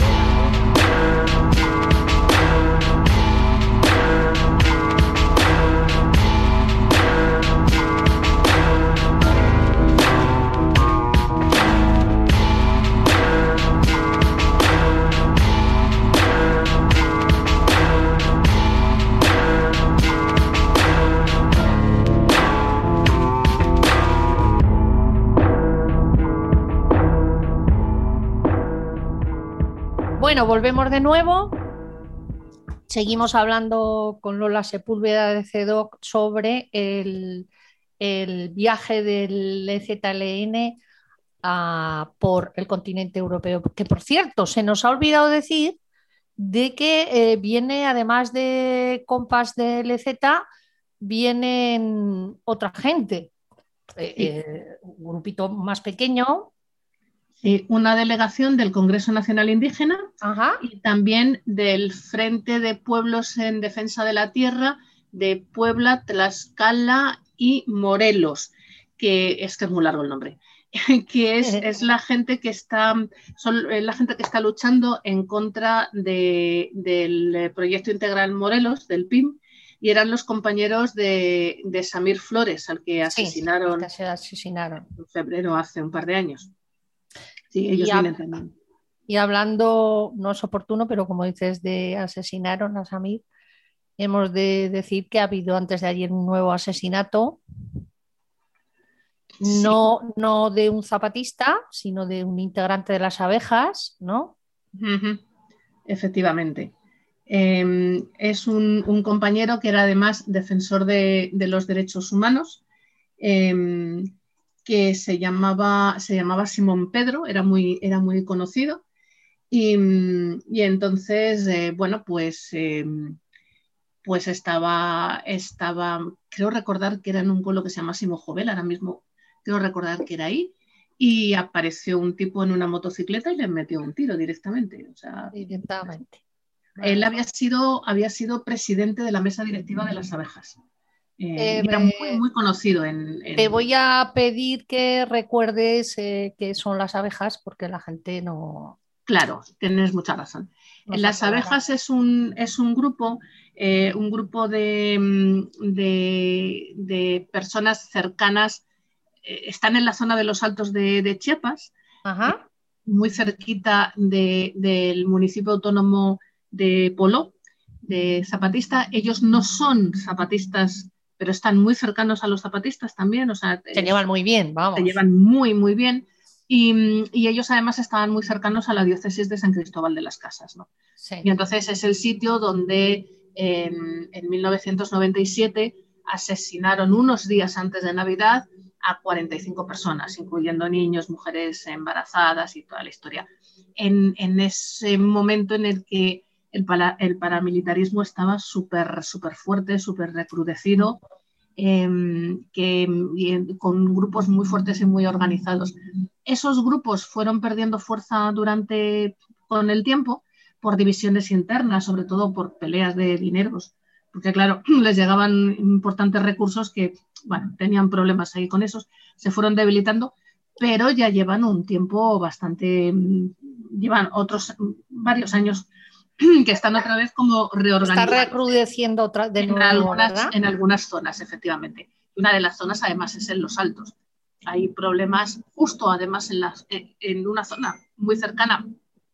Bueno, volvemos de nuevo. Seguimos hablando con Lola Sepúlveda de C E D O C sobre el, el viaje del E Z L N a, por el continente europeo, que por cierto se nos ha olvidado decir de que eh, viene, además de compas del E Z, vienen otra gente, eh, Sí. eh, un grupito más pequeño. Sí, una delegación del Congreso Nacional Indígena Ajá. y también del Frente de Pueblos en Defensa de la Tierra de Puebla, Tlaxcala y Morelos, que es que es muy largo el nombre, que es, es la gente que está son la gente que está luchando en contra de, del proyecto integral Morelos, del P I M, y eran los compañeros de, de Samir Flores, al que asesinaron, sí, que se asesinaron en febrero hace un par de años. Sí, ellos y, vienen también. Y hablando, no es oportuno, pero como dices, de asesinaron a Samir, hemos de decir que ha habido antes de ayer un nuevo asesinato, Sí. no, no de un zapatista, sino de un integrante de las abejas, ¿no? Uh-huh. Efectivamente. Eh, es un, un compañero que era además defensor de, de los derechos humanos, eh, que se llamaba, se llamaba Simón Pedro, era muy, era muy conocido. Y, y entonces, eh, bueno, pues, eh, pues estaba, estaba, creo recordar que era en un pueblo que se llama Simojovel, ahora mismo creo recordar que era ahí, y apareció un tipo en una motocicleta y le metió un tiro directamente. O sea, directamente. Él había sido, había sido presidente de la mesa directiva de las abejas. Eh, Eh, y era muy, muy conocido en, en... Te voy a pedir que recuerdes eh, qué son las abejas, porque la gente no... Claro, tienes mucha razón. no Las abejas es un, es un grupo, eh, un grupo de, de, de personas cercanas, eh, están en la zona de los Altos de, de Chiapas, Ajá. eh, muy cerquita de, del municipio autónomo de Poló, de zapatista. Ellos no son zapatistas, pero están muy cercanos a los zapatistas también. O sea, se es, llevan muy bien, vamos. Se llevan muy, muy bien. Y, y ellos además estaban muy cercanos a la diócesis de San Cristóbal de las Casas, ¿no? Sí. Y entonces es el sitio donde eh, en mil novecientos noventa y siete asesinaron unos días antes de Navidad a cuarenta y cinco personas, incluyendo niños, mujeres embarazadas y toda la historia. En, en ese momento en el que el, para, el paramilitarismo estaba súper súper fuerte, súper recrudecido, eh, que, y, con grupos muy fuertes y muy organizados. Esos grupos fueron perdiendo fuerza durante, con el tiempo, por divisiones internas, sobre todo por peleas de dineros, porque claro, les llegaban importantes recursos que, bueno, tenían problemas ahí con esos, se fueron debilitando, pero ya llevan un tiempo bastante, llevan otros varios años que están otra vez como reorganizados. Está recrudeciendo otra, de nuevo, en, algunas, ¿verdad? en algunas zonas, efectivamente. Una de las zonas además es en los Altos. Hay problemas justo además en, las, en una zona muy cercana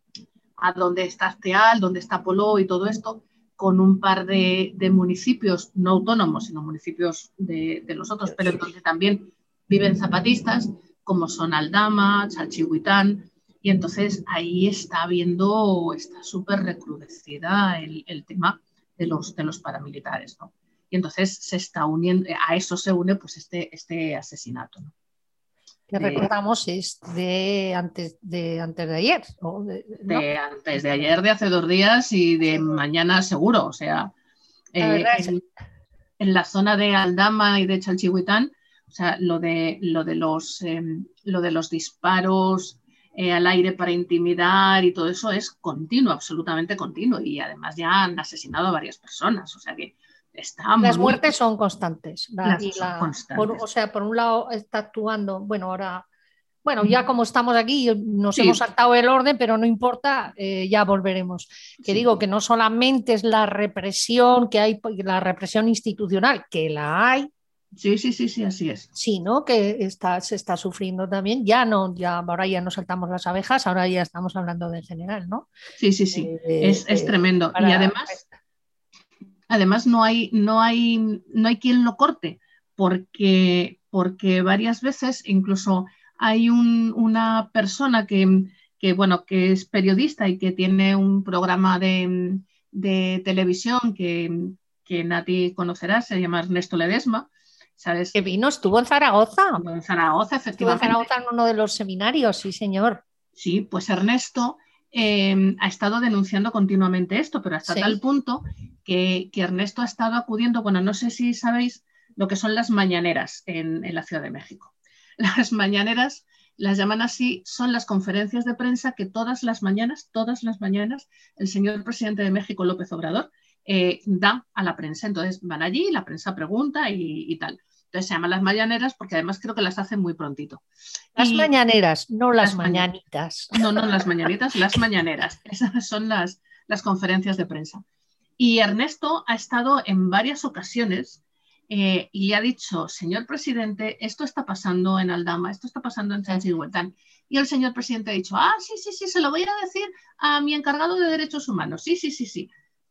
a donde está Azteal, donde está Poló y todo esto, con un par de, de municipios no autónomos, sino municipios de, de los otros, pero en donde también viven zapatistas, como son Aldama, Chalchihuitán, y entonces ahí está habiendo, está súper recrudecida el, el tema de los, de los paramilitares, ¿no? Y entonces se está uniendo, a eso se une pues este, este asesinato, ¿no? Que recordamos es de antes de, antes de ayer. ¿no? De, ¿no? de antes de ayer, de hace dos días y de mañana seguro. O sea, eh, en, en la zona de Aldama y de Chalchihuitán, o sea, lo de, lo de, los, eh, lo de los disparos eh, al aire para intimidar y todo eso es continuo, absolutamente continuo. Y además ya han asesinado a varias personas. O sea que está Las muy... muertes son constantes. La, Las y son la, constantes. Por, o sea, por un lado está actuando, bueno, ahora, bueno, ya como estamos aquí, nos Sí. hemos saltado el orden, pero no importa, eh, ya volveremos. Que Sí. digo que no solamente es la represión que hay, la represión institucional, que la hay, Sí, sí, sí, sí, así es. sino que está, se está sufriendo también. Ya no, ya ahora ya no saltamos las abejas, ahora ya estamos hablando de en general, ¿no? Sí, sí, sí. Eh, es, es eh, tremendo. para- Y además... Además, no hay, no hay, no hay quien lo corte, porque, porque varias veces incluso hay un, una persona que, que, bueno, que es periodista y que tiene un programa de, de televisión que, que Nati conocerá, se llama Ernesto Ledesma, ¿sabes? Que vino, estuvo en Zaragoza. Estuvo en Zaragoza, efectivamente. Estuvo en Zaragoza en uno de los seminarios, sí, señor. Sí, pues Ernesto eh, ha estado denunciando continuamente esto, pero hasta sí. tal punto que, que Ernesto ha estado acudiendo, bueno, no sé si sabéis lo que son las mañaneras en, en la Ciudad de México. Las mañaneras, las llaman así, son las conferencias de prensa que todas las mañanas, todas las mañanas, el señor presidente de México, López Obrador, eh, da a la prensa. Entonces van allí, la prensa pregunta y, y tal. Entonces se llaman las mañaneras porque además creo que las hacen muy prontito. Las y mañaneras, no las, las mañanitas. No, no las mañanitas, las mañaneras. Esas son las, las conferencias de prensa. Y Ernesto ha estado en varias ocasiones eh, y ha dicho, señor presidente, esto está pasando en Aldama, esto está pasando en Chanchihuetán. Y el señor presidente ha dicho, ah, sí, sí, sí, se lo voy a decir a mi encargado de derechos humanos. Sí, sí, sí, sí.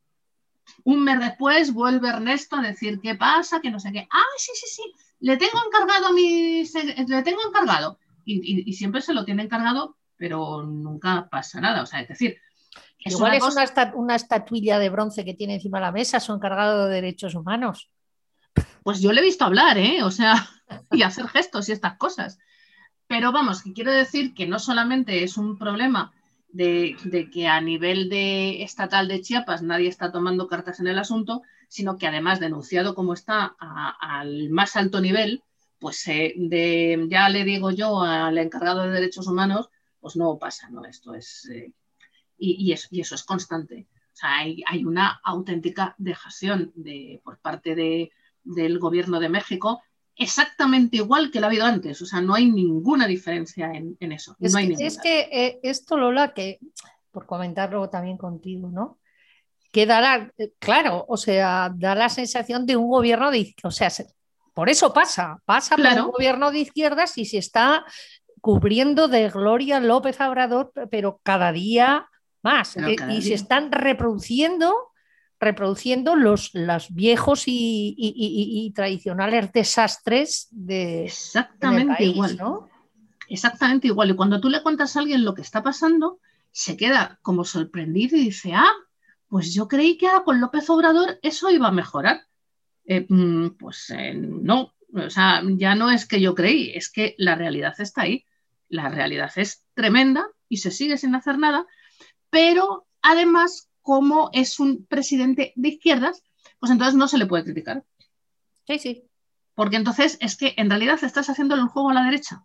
Un mes después vuelve Ernesto a decir qué pasa, que no sé qué. Ah, sí, sí, sí, le tengo encargado a mi... Le tengo encargado. Y, y, y siempre se lo tiene encargado, pero nunca pasa nada. O sea, es decir... Es Igual una es cosa... una, estat una estatuilla de bronce que tiene encima de la mesa, su encargado de derechos humanos. Pues yo le he visto hablar, ¿eh? O sea, y hacer gestos y estas cosas. Pero vamos, que quiero decir que no solamente es un problema... De, de que a nivel de estatal de Chiapas nadie está tomando cartas en el asunto, sino que además denunciado como está a, al más alto nivel, pues eh, de, ya le digo yo al encargado de derechos humanos, pues no pasa, ¿no? Esto es... Eh, y, y, eso, y eso es constante. O sea, hay, hay una auténtica dejación de, por parte de, del gobierno de México, exactamente igual que la ha habido antes, o sea, no hay ninguna diferencia en, en eso. Es, no hay que, es que eh, esto, Lola, que por comentarlo también contigo, ¿no? Que da la, claro, o sea, da la sensación de un gobierno de izquierda, o sea, por eso pasa, pasa claro. por un gobierno de izquierdas y se está cubriendo de gloria López Obrador, pero cada día más, cada y, día. y se están reproduciendo reproduciendo los, los viejos y, y, y, y tradicionales desastres de exactamente país, igual, ¿no? Exactamente igual. Y cuando tú le cuentas a alguien lo que está pasando, se queda como sorprendido y dice, ah, pues yo creí que ahora con López Obrador eso iba a mejorar. Eh, pues eh, no, o sea, ya no es que yo creí, es que la realidad está ahí. La realidad es tremenda y se sigue sin hacer nada, pero además, como es un presidente de izquierdas, pues entonces no se le puede criticar. Sí, sí. Porque entonces es que en realidad estás haciéndole el juego a la derecha.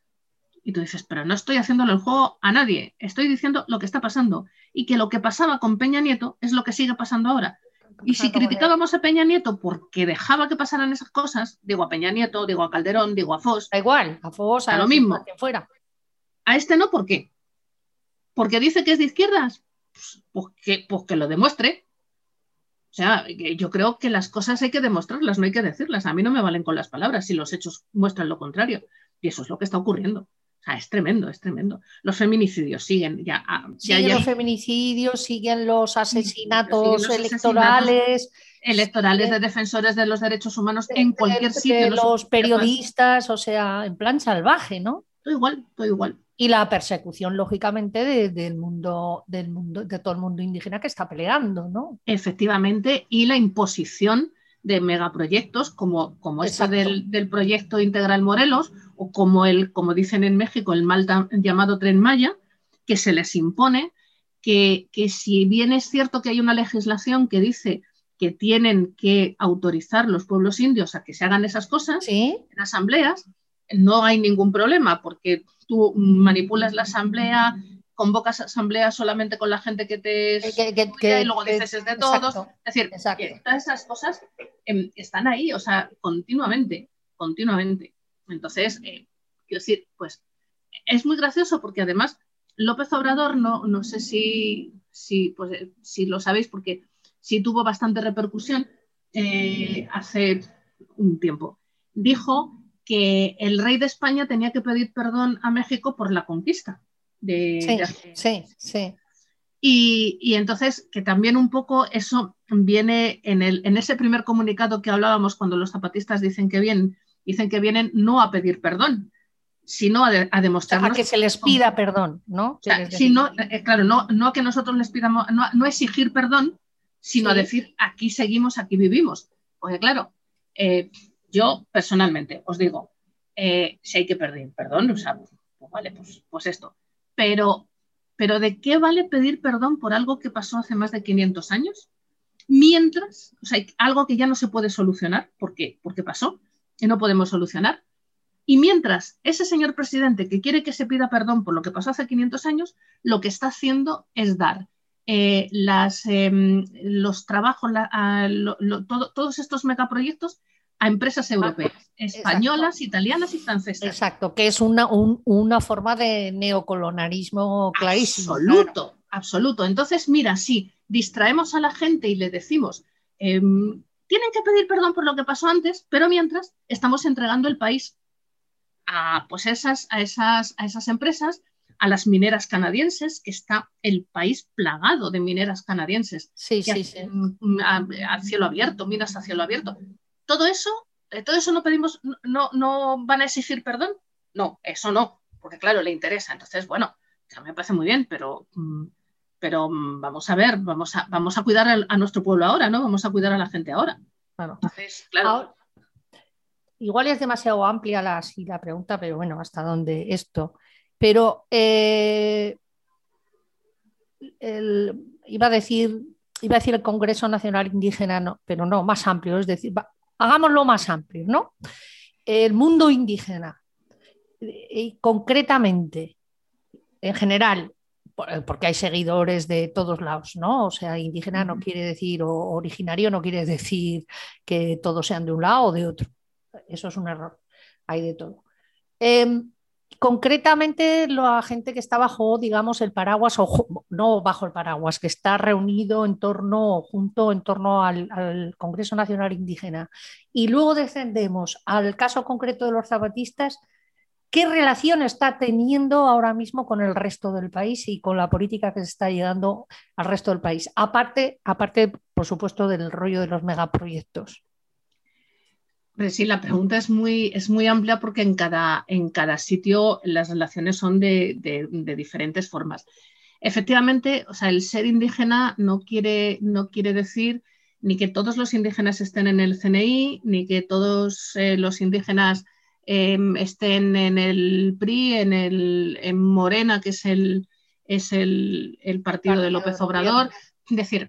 Y tú dices, pero no estoy haciéndole el juego a nadie, estoy diciendo lo que está pasando. Y que lo que pasaba con Peña Nieto es lo que sigue pasando ahora. Y si criticábamos a Peña Nieto porque dejaba que pasaran esas cosas, digo a Peña Nieto, digo a Calderón, digo a Fox. Da igual, a Fox, a, a lo mismo. A quien fuera. A este no, ¿por qué? ¿Porque dice que es de izquierdas? Pues, pues, que, pues que lo demuestre. O sea, yo creo que las cosas hay que demostrarlas, no hay que decirlas. A mí no me valen con las palabras si los hechos muestran lo contrario. Y eso es lo que está ocurriendo. O sea, es tremendo, es tremendo. Los feminicidios siguen ya. Siguen ya, los feminicidios, siguen los asesinatos siguen los electorales. Asesinatos electorales siguen, de defensores de los derechos humanos de, en cualquier de, sitio. De los periodistas, o sea, en plan salvaje, ¿no? Todo igual, todo igual. Y la persecución, lógicamente, de, del mundo, del mundo, de todo el mundo indígena que está peleando, ¿no? Efectivamente, y la imposición de megaproyectos como, como este del, del proyecto Integral Morelos o como el, como dicen en México, el mal llamado Tren Maya, que se les impone que, que si bien es cierto que hay una legislación que dice que tienen que autorizar los pueblos indios a que se hagan esas cosas, ¿sí?, en asambleas, no hay ningún problema porque tú manipulas la asamblea, convocas asambleas solamente con la gente que te es que, que, que, y luego dices es de todos. Exacto, es decir, exacto. Que todas esas cosas eh, están ahí, o sea, continuamente, continuamente. Entonces, eh, quiero decir, pues es muy gracioso porque además López Obrador, no, no sé si, si, pues, si lo sabéis porque sí tuvo bastante repercusión eh, hace un tiempo. Dijo que el rey de España tenía que pedir perdón a México por la conquista. De, sí, de... sí, sí. Y, y entonces que también un poco eso viene en, el, en ese primer comunicado que hablábamos cuando los zapatistas dicen que vienen, dicen que vienen no a pedir perdón, sino a, de, a demostrarnos... A que se les pida no. perdón, ¿no? O sea, si no eh, claro, no, no a que nosotros les pidamos, no, no exigir perdón, sino sí. a decir aquí seguimos, aquí vivimos. Porque claro, eh, Yo, personalmente, os digo, eh, si hay que pedir perdón, o sea, pues vale, pues, pues esto. Pero, pero ¿de qué vale pedir perdón por algo que pasó hace más de quinientos años? Mientras, o sea, algo que ya no se puede solucionar, ¿por qué? Porque pasó y no podemos solucionar. Y mientras ese señor presidente que quiere que se pida perdón por lo que pasó hace quinientos años, lo que está haciendo es dar eh, las, eh, los trabajos, la, a, lo, lo, todo, todos estos megaproyectos a empresas europeas, españolas, exacto, italianas y francesas. Exacto, que es una, un, una forma de neocolonialismo clarísimo. Absoluto, claro. absoluto. Entonces, mira, si distraemos a la gente y le decimos, eh, tienen que pedir perdón por lo que pasó antes, pero mientras estamos entregando el país a, pues esas, a, esas, a esas empresas, a las mineras canadienses, que está el país plagado de mineras canadienses, sí, sí, que sí. A, a, a cielo abierto, minas a cielo abierto. Todo eso, todo eso no pedimos, no, no van a exigir perdón. No, eso no, porque claro, le interesa. Entonces, bueno, a mí me parece muy bien, pero, pero vamos a ver, vamos a, vamos a cuidar a, a nuestro pueblo ahora, ¿no? Vamos a cuidar a la gente ahora. Claro. Entonces, claro. Ahora, igual es demasiado amplia la, sí, la pregunta, pero bueno, hasta dónde esto. Pero eh, el, iba a decir, iba a decir el Congreso Nacional Indígena, no, pero no, más amplio, es decir, va, hagámoslo más amplio, ¿no? El mundo indígena, y concretamente, en general, porque hay seguidores de todos lados, ¿no? O sea, indígena no quiere decir, o originario no quiere decir que todos sean de un lado o de otro. Eso es un error, hay de todo. Eh, concretamente, la gente que está bajo, digamos, el paraguas, o no bajo el paraguas, que está reunido en torno, junto en torno al, al Congreso Nacional Indígena, y luego descendemos al caso concreto de los zapatistas, ¿qué relación está teniendo ahora mismo con el resto del país y con la política que se está llegando al resto del país? Aparte, aparte por supuesto, del rollo de los megaproyectos. Sí, la pregunta es muy, es muy amplia porque en cada, en cada sitio las relaciones son de, de, de diferentes formas. Efectivamente, o sea, el ser indígena no quiere, no quiere decir ni que todos los indígenas estén en el C N I, ni que todos eh, los indígenas eh, estén en el P R I, en, el, en Morena, que es el, es el, el partido, partido de López Obrador. Es decir,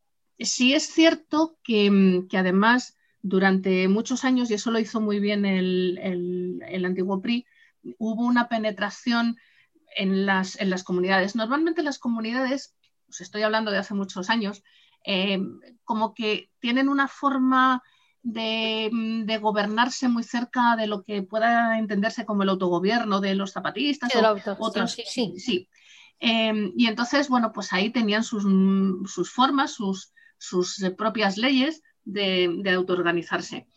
sí es cierto que, que además durante muchos años, y eso lo hizo muy bien el, el, el antiguo P R I, hubo una penetración en las, en las comunidades. Normalmente las comunidades, os estoy hablando de hace muchos años, eh, como que tienen una forma de, de gobernarse muy cerca de lo que pueda entenderse como el autogobierno de los zapatistas sí, o auto, otros. Sí, sí. sí. Eh, y entonces, bueno, pues ahí tenían sus, sus formas, sus, sus propias leyes de, de autoorganizarse.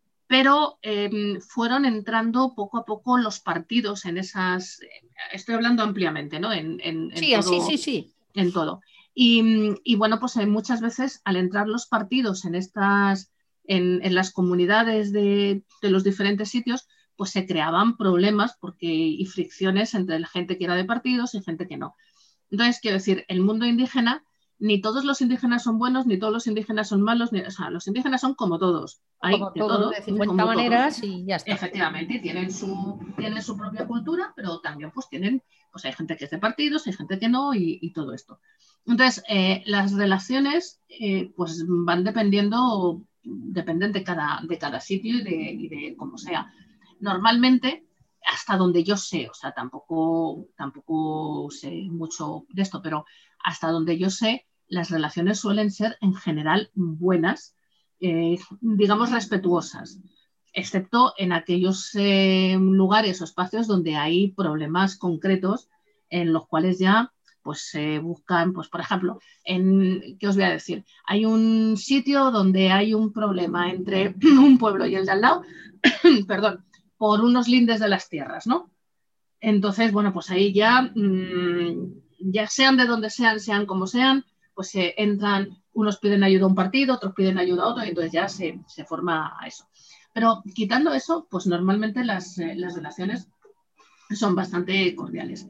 Pero eh, fueron entrando poco a poco los partidos en esas, estoy hablando ampliamente, ¿no? En, en, en sí, todo, sí, sí, sí. En todo. Y, y bueno, pues muchas veces al entrar los partidos en estas, en, en las comunidades de, de los diferentes sitios, pues se creaban problemas porque, y fricciones entre la gente que era de partidos y gente que no. Entonces, quiero decir, el mundo indígena, ni todos los indígenas son buenos, ni todos los indígenas son malos, ni, o sea, los indígenas son como todos. Hay como de todos, todo, de cincuenta maneras todos. Y ya está. Efectivamente, tienen su, tienen su propia cultura, pero también pues tienen, pues hay gente que es de partidos, hay gente que no y, y todo esto. Entonces, eh, las relaciones eh, pues van dependiendo, dependen de cada, de cada sitio y de, y de cómo sea. Normalmente, hasta donde yo sé, o sea, tampoco, tampoco sé mucho de esto, pero hasta donde yo sé, las relaciones suelen ser en general buenas, eh, digamos respetuosas, excepto en aquellos eh, lugares o espacios donde hay problemas concretos en los cuales ya pues se eh, buscan, pues por ejemplo, en, ¿qué os voy a decir? Hay un sitio donde hay un problema entre un pueblo y el de al lado, perdón, por unos lindes de las tierras, ¿no? Entonces, bueno, pues ahí ya, mmm, ya sean de donde sean, sean como sean, pues se eh, entran, unos piden ayuda a un partido, otros piden ayuda a otro, y entonces ya se, se forma eso. Pero quitando eso, pues normalmente las, eh, las relaciones son bastante cordiales.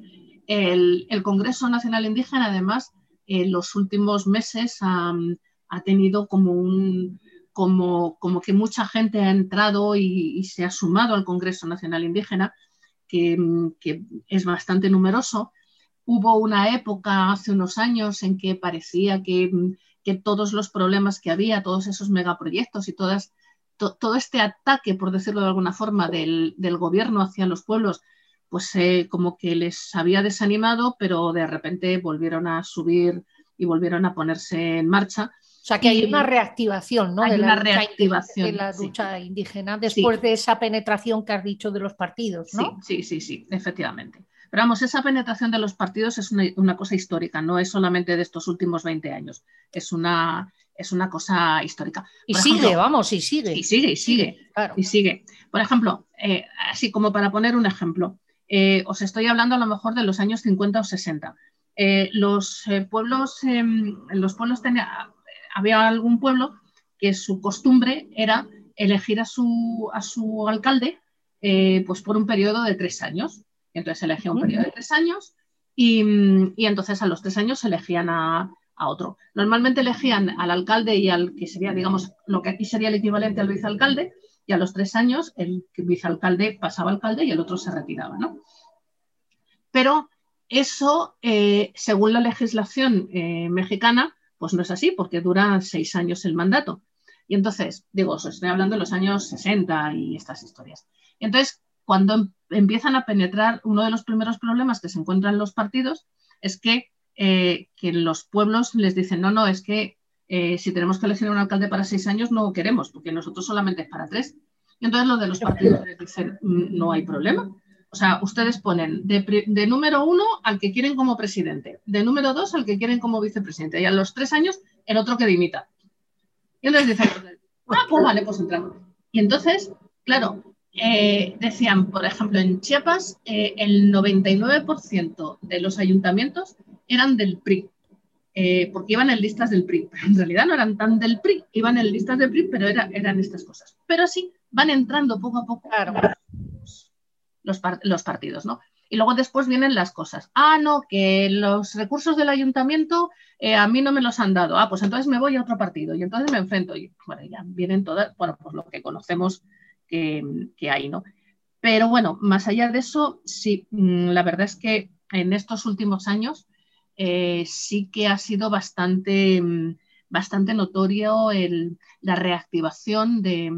El, el Congreso Nacional Indígena, además, en los últimos meses ha, ha tenido como un, como, como que mucha gente ha entrado y, y se ha sumado al Congreso Nacional Indígena, que, que es bastante numeroso. Hubo una época hace unos años en que parecía que, que todos los problemas que había, todos esos megaproyectos y todas, to, todo este ataque, por decirlo de alguna forma, del, del gobierno hacia los pueblos, pues eh, como que les había desanimado, pero de repente volvieron a subir y volvieron a ponerse en marcha. O sea que hay una reactivación, ¿no? Hay de una la reactivación, de la sí. lucha indígena después sí. de esa penetración que has dicho de los partidos, ¿no? Sí, sí, sí, sí, efectivamente. Pero vamos, esa penetración de los partidos es una, una cosa histórica, no es solamente de estos últimos veinte años, es una, es una cosa histórica. Y Por sigue, ejemplo, vamos, y sigue. Y sigue, y sigue, sigue claro. y sigue. Por ejemplo, eh, así como para poner un ejemplo, eh, os estoy hablando a lo mejor de los años cincuenta o sesenta. Eh, los eh, pueblos, eh, los pueblos tenía, había algún pueblo que su costumbre era elegir a su, a su alcalde eh, pues por un periodo de tres años. Entonces elegía un periodo de tres años y, y entonces a los tres años elegían a, a otro. Normalmente elegían al alcalde y al que sería, digamos, lo que aquí sería el equivalente al vicealcalde, y a los tres años el vicealcalde pasaba al alcalde y el otro se retiraba, ¿no? Pero eso, eh, según la legislación eh, mexicana, pues no es así, porque dura seis años el mandato. Y entonces, digo, os estoy hablando de los años sesenta y estas historias. Y entonces, cuando empiezan a penetrar, uno de los primeros problemas que se encuentran los partidos es que, eh, que los pueblos les dicen, no, no, es que eh, si tenemos que elegir a un alcalde para seis años no queremos, porque nosotros solamente es para tres. Y entonces los de los partidos les dicen, no hay problema. O sea, ustedes ponen de, de número uno al que quieren como presidente, de número dos al que quieren como vicepresidente, y a los tres años el otro que dimita. Y entonces dicen, ah, pues vale, pues entramos. Y entonces, claro, Eh, decían, por ejemplo, en Chiapas, eh, el noventa y nueve por ciento de los ayuntamientos eran del P R I, eh, porque iban en listas del P R I. Pero en realidad no eran tan del P R I, iban en listas del P R I, pero era, eran estas cosas. Pero sí, van entrando poco a poco claro. los, los, los partidos, ¿no? Y luego después vienen las cosas. Ah, no, que los recursos del ayuntamiento eh, a mí no me los han dado. Ah, pues entonces me voy a otro partido y entonces me enfrento. Y bueno, ya vienen todas, bueno, pues lo que conocemos Que, que hay, ¿no? Pero bueno, más allá de eso, sí, la verdad es que en estos últimos años eh, sí que ha sido bastante, bastante notorio el, la reactivación de,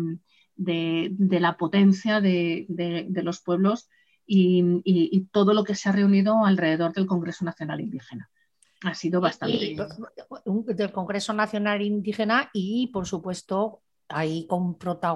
de, de la potencia de, de, de los pueblos y, y, y todo lo que se ha reunido alrededor del Congreso Nacional Indígena. Ha sido bastante... Y, del Congreso Nacional Indígena y, por supuesto, ahí con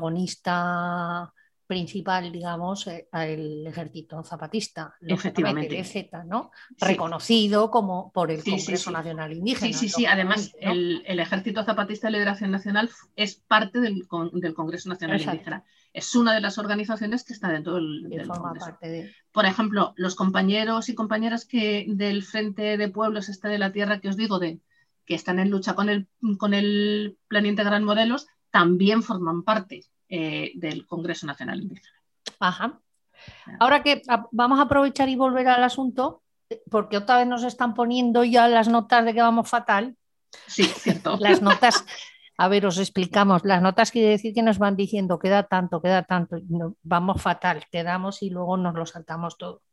protagonista principal, digamos, el Ejército Zapatista, efectivamente, el E Z, ¿no? Sí. Reconocido como por el sí, Congreso sí, sí. Nacional Indígena. Sí, sí, sí. Además, ¿no? el, el Ejército Zapatista de Liberación Nacional es parte del, del Congreso Nacional Exacto. Indígena. Es una de las organizaciones que está dentro del, del Congreso. Parte de... Por ejemplo, los compañeros y compañeras que del Frente de Pueblos Este de la Tierra que os digo, de que están en lucha con el, con el Plan Integral Morelos, también forman parte eh, del Congreso Nacional Indígena. Ajá. Ahora que a, vamos a aprovechar y volver al asunto, porque otra vez nos están poniendo ya las notas de que vamos fatal. Sí, cierto. Las notas, a ver, os explicamos, las notas quiere decir que nos van diciendo queda tanto, queda tanto, no, vamos fatal, quedamos y luego nos lo saltamos todo.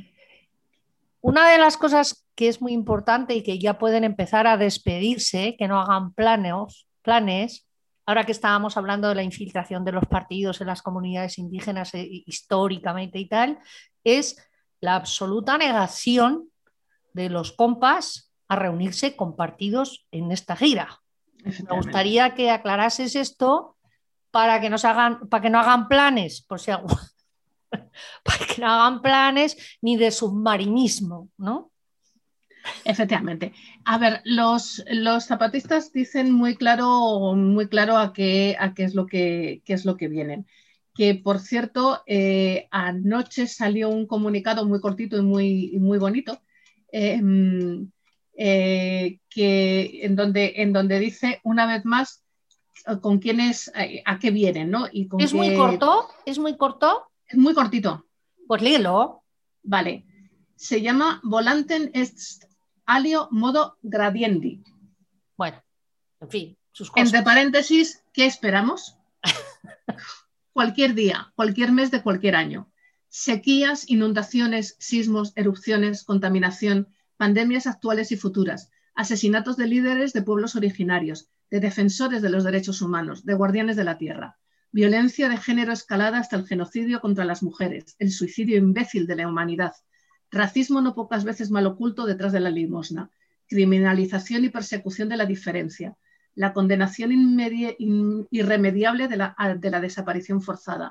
Una de las cosas que es muy importante y que ya pueden empezar a despedirse, que no hagan planes, planes, ahora que estábamos hablando de la infiltración de los partidos en las comunidades indígenas eh, históricamente y tal, es la absoluta negación de los compas a reunirse con partidos en esta gira. Me gustaría que aclarases esto para que, nos hagan, para que no hagan planes, por si hago, para que no hagan planes ni de submarinismo, ¿no? Efectivamente. A ver, los, los zapatistas dicen muy claro, muy claro a qué, a qué es lo que, qué es lo que vienen. Que, por cierto, eh, anoche salió un comunicado muy cortito y muy, muy bonito, eh, eh, que, en, donde, en donde dice una vez más con quiénes, a, a qué vienen, ¿no? Y con ¿Es qué... muy corto? ¿Es muy corto? Es muy cortito. Pues léelo. Vale. Se llama Volanten est alio modo gradiendi. Bueno, en fin, sus cosas. Entre paréntesis, ¿Qué esperamos? Cualquier día, cualquier mes de cualquier año. Sequías, inundaciones, sismos, erupciones, contaminación, pandemias actuales y futuras, asesinatos de líderes de pueblos originarios, de defensores de los derechos humanos, de guardianes de la tierra, violencia de género escalada hasta el genocidio contra las mujeres, el suicidio imbécil de la humanidad, racismo no pocas veces mal oculto detrás de la limosna, criminalización y persecución de la diferencia, la condenación irremediable de la, de la desaparición forzada,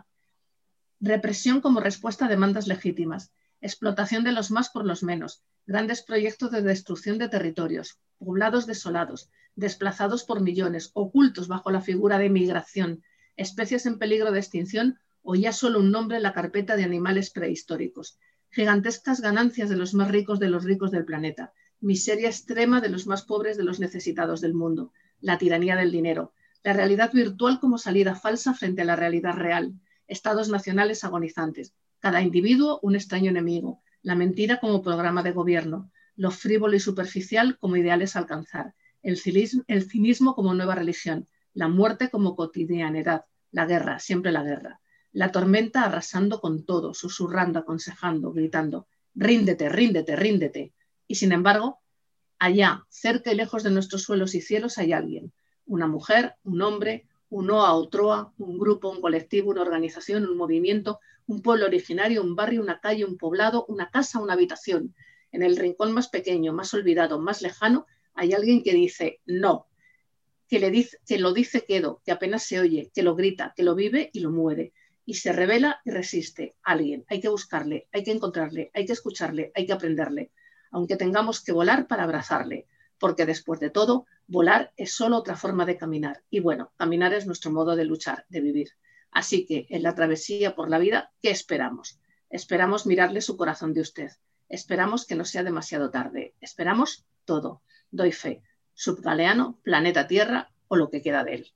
represión como respuesta a demandas legítimas, explotación de los más por los menos, grandes proyectos de destrucción de territorios, poblados desolados, desplazados por millones, ocultos bajo la figura de migración, especies en peligro de extinción o ya solo un nombre en la carpeta de animales prehistóricos, gigantescas ganancias de los más ricos de los ricos del planeta, miseria extrema de los más pobres de los necesitados del mundo, la tiranía del dinero, la realidad virtual como salida falsa frente a la realidad real, estados nacionales agonizantes, cada individuo un extraño enemigo, la mentira como programa de gobierno, lo frívolo y superficial como ideales a alcanzar, el cinismo, el cinismo como nueva religión, la muerte como cotidianidad, la guerra, siempre la guerra, la tormenta arrasando con todo, susurrando, aconsejando, gritando, ríndete, ríndete, ríndete. Y sin embargo, allá, cerca y lejos de nuestros suelos y cielos, hay alguien, una mujer, un hombre, un oa o troa, un grupo, un colectivo, una organización, un movimiento, un pueblo originario, un barrio, una calle, un poblado, una casa, una habitación. En el rincón más pequeño, más olvidado, más lejano, hay alguien que dice no, que, le dice, que lo dice quedo, que apenas se oye, que lo grita, que lo vive y lo muere. Y se revela y resiste. Alguien, hay que buscarle, hay que encontrarle, hay que escucharle, hay que aprenderle. Aunque tengamos que volar para abrazarle, porque después de todo, volar es solo otra forma de caminar. Y bueno, caminar es nuestro modo de luchar, de vivir. Así que en la travesía por la vida, ¿qué esperamos? Esperamos mirarle su corazón de usted. Esperamos que no sea demasiado tarde. Esperamos todo. Doy fe. Subgaleano, planeta Tierra o lo que queda de él.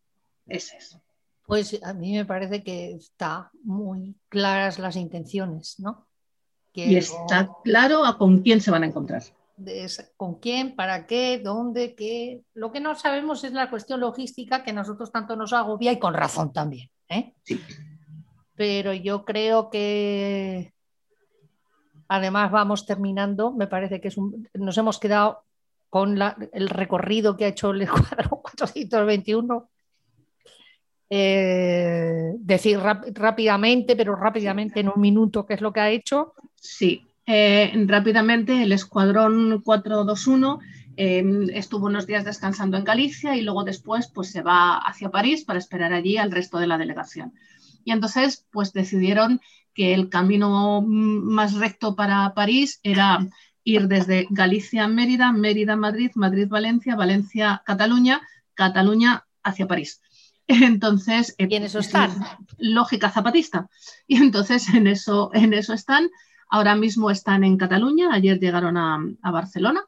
Ese es. Pues a mí me parece que está muy claras las intenciones, ¿no? Que y está lo... claro a con quién se van a encontrar. De con quién, para qué, dónde, qué. Lo que no sabemos es la cuestión logística que a nosotros tanto nos agobia y con razón también, ¿eh? Sí. Pero yo creo que además vamos terminando, me parece que es un... nos hemos quedado con la... el recorrido que ha hecho el Escuadrón cuatrocientos veintiuno. Eh, decir rap rápidamente, pero rápidamente en un minuto, ¿qué es lo que ha hecho? Sí, eh, rápidamente el Escuadrón cuatrocientos veintiuno eh, estuvo unos días descansando en Galicia y luego después pues, se va hacia París para esperar allí al resto de la delegación. Y entonces pues decidieron que el camino más recto para París era ir desde Galicia a Mérida, Mérida a Madrid, Madrid Valencia, Valencia Cataluña, Cataluña hacia París. Entonces, ¿y en eso están? Lógica zapatista. Y entonces en eso, en eso están. Ahora mismo están en Cataluña, ayer llegaron a, a Barcelona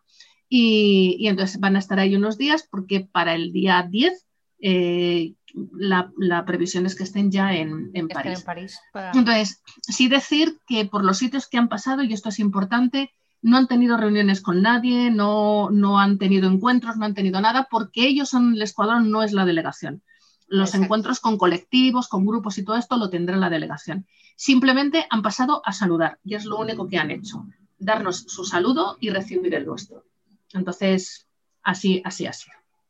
y, y entonces van a estar ahí unos días porque para el día diez eh, la, la previsión es que estén ya en, en París. En París para... Entonces, sí decir que por los sitios que han pasado, y esto es importante, no han tenido reuniones con nadie, no, no han tenido encuentros, no han tenido nada, porque ellos son el escuadrón, no es la delegación. Los Exacto. encuentros con colectivos, con grupos y todo esto lo tendrá la delegación. Simplemente han pasado a saludar y es lo único que han hecho. Darnos su saludo y recibir el nuestro. Entonces, así, así, así.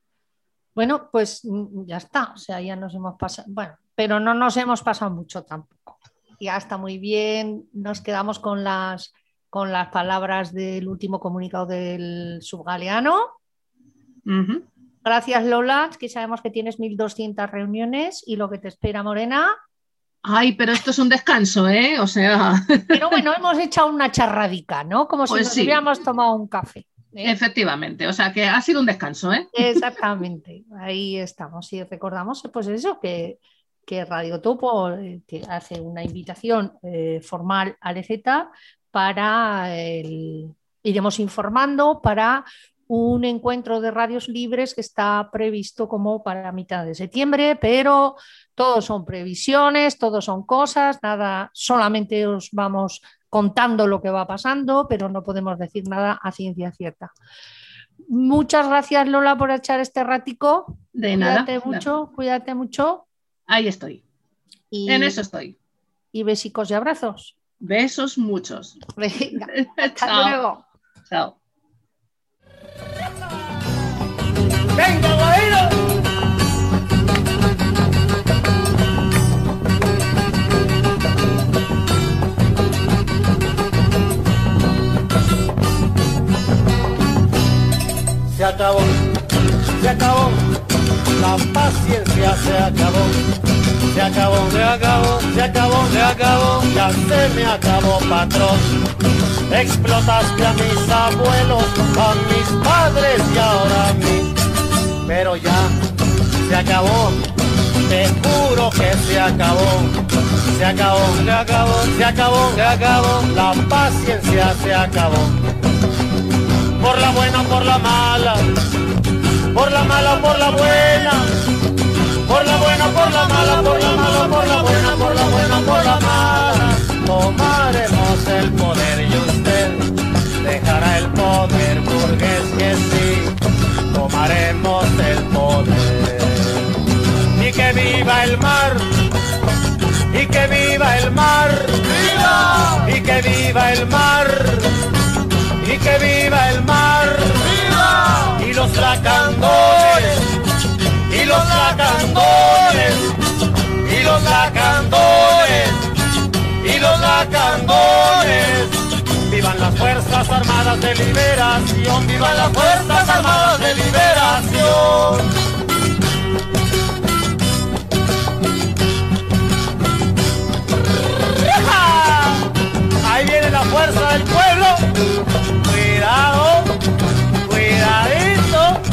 Bueno, pues ya está. O sea, ya nos hemos pasado. Bueno, pero no nos hemos pasado mucho tampoco. Ya está muy bien. Nos quedamos con las, con las palabras del último comunicado del subgaleano. Uh-huh. Gracias, Lola, que sabemos que tienes mil doscientas reuniones y lo que te espera, Morena. Ay, pero esto es un descanso, ¿eh? O sea... Pero bueno, hemos echado una charradica, ¿no? Como si pues nos sí. hubiéramos tomado un café. ¿eh? Efectivamente, o sea que ha sido un descanso, ¿eh? Exactamente, ahí estamos. Y recordamos, pues eso, que, que Radio Topo eh, hace una invitación eh, formal a E Z para... El... Iremos informando para... un encuentro de radios libres que está previsto como para mitad de septiembre, pero todos son previsiones, todos son cosas, nada, solamente os vamos contando lo que va pasando, pero no podemos decir nada a ciencia cierta. Muchas gracias, Lola, por echar este ratico. De nada. Cuídate mucho, cuídate mucho. Ahí estoy. Y, en eso estoy. Y besicos y abrazos. Besos muchos. Venga, hasta Chao. luego. Chao. ¡Venga, Guairo! Se acabó, se acabó, la paciencia se acabó, se acabó, se acabó, se acabó, se acabó, ya se me acabó, patrón. Explotaste a mis abuelos, a mis padres y ahora a mí, pero ya se acabó, te juro que se acabó, se acabó, se acabó, se acabó, se acabó, la paciencia se acabó. Por la buena o por la mala, por la mala o por la buena, por la buena o por la mala, por la mala o por la buena, por la buena o por la mala, tomaremos el poder y usted dejará el poder burgués que sí, tomaremos el poder. Y que viva el mar, y que viva el mar, ¡viva! Y que viva el mar, y que viva el mar, ¡viva! Y los lacandones, y los lacandones, y los lacandones, y los lacandones. Vivan las Fuerzas Armadas de Liberación, vivan las Fuerzas Armadas de Liberación. Ahí viene la fuerza del pueblo. Cuidado, cuidadito.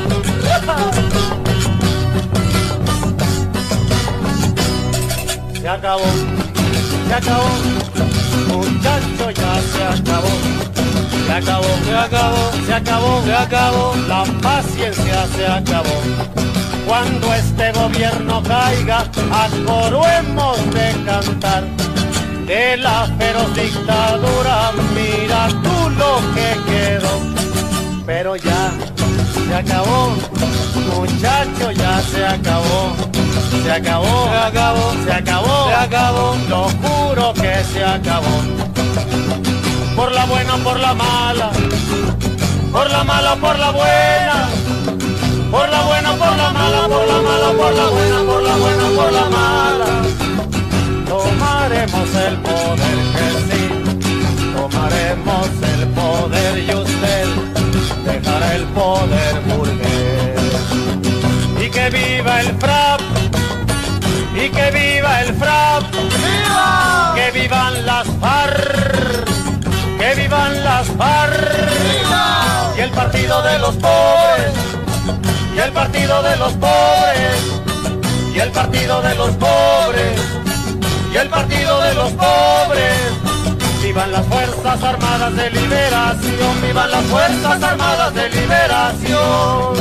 Se acabó, se acabó, muchacho, ya se acabó. Se acabó, se acabó, se acabó, se acabó, la paciencia se acabó. Cuando este gobierno caiga, a coro hemos de cantar. De la feroz dictadura, mira tú lo que quedó. Pero ya se acabó, muchacho, ya se acabó. Se acabó, se acabó, se acabó, se acabó, lo juro que se acabó. Por la buena o por la mala, por la mala o por la buena, por la buena o por la mala, por la mala o por la buena, por la buena o por la mala. Tomaremos el poder que sí, tomaremos el poder y usted dejará el poder burgués. Y que viva el FRAP, y que viva el FRAP, ¡viva! Que vivan las FARC, que vivan las FARC, ¡viva! Y el partido de los pobres, y el partido de los pobres, y el partido de los pobres, y el partido de los pobres. Vivan las Fuerzas Armadas de Liberación, vivan las Fuerzas Armadas de Liberación.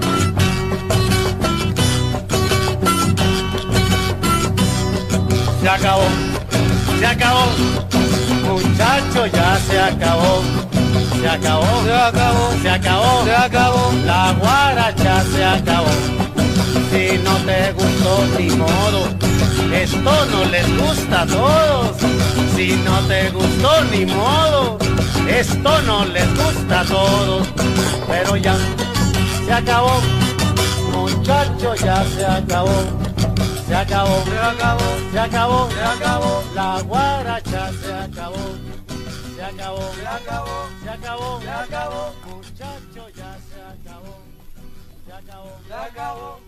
Se acabó, se acabó, muchacho, ya se acabó. Se acabó, se acabó, se acabó, se acabó, la guaracha se acabó. Si no te gustó, ni modo, esto no les gusta a todos. Si no te gustó, ni modo, esto no les gusta a todos. Pero ya se acabó, muchacho, ya se acabó. Se acabó, se acabó, se acabó, se acabó, la guaracha se acabó. Se acabó, se acabó, se acabó, se acabó, muchacho, ya se acabó. Se acabó, se acabó.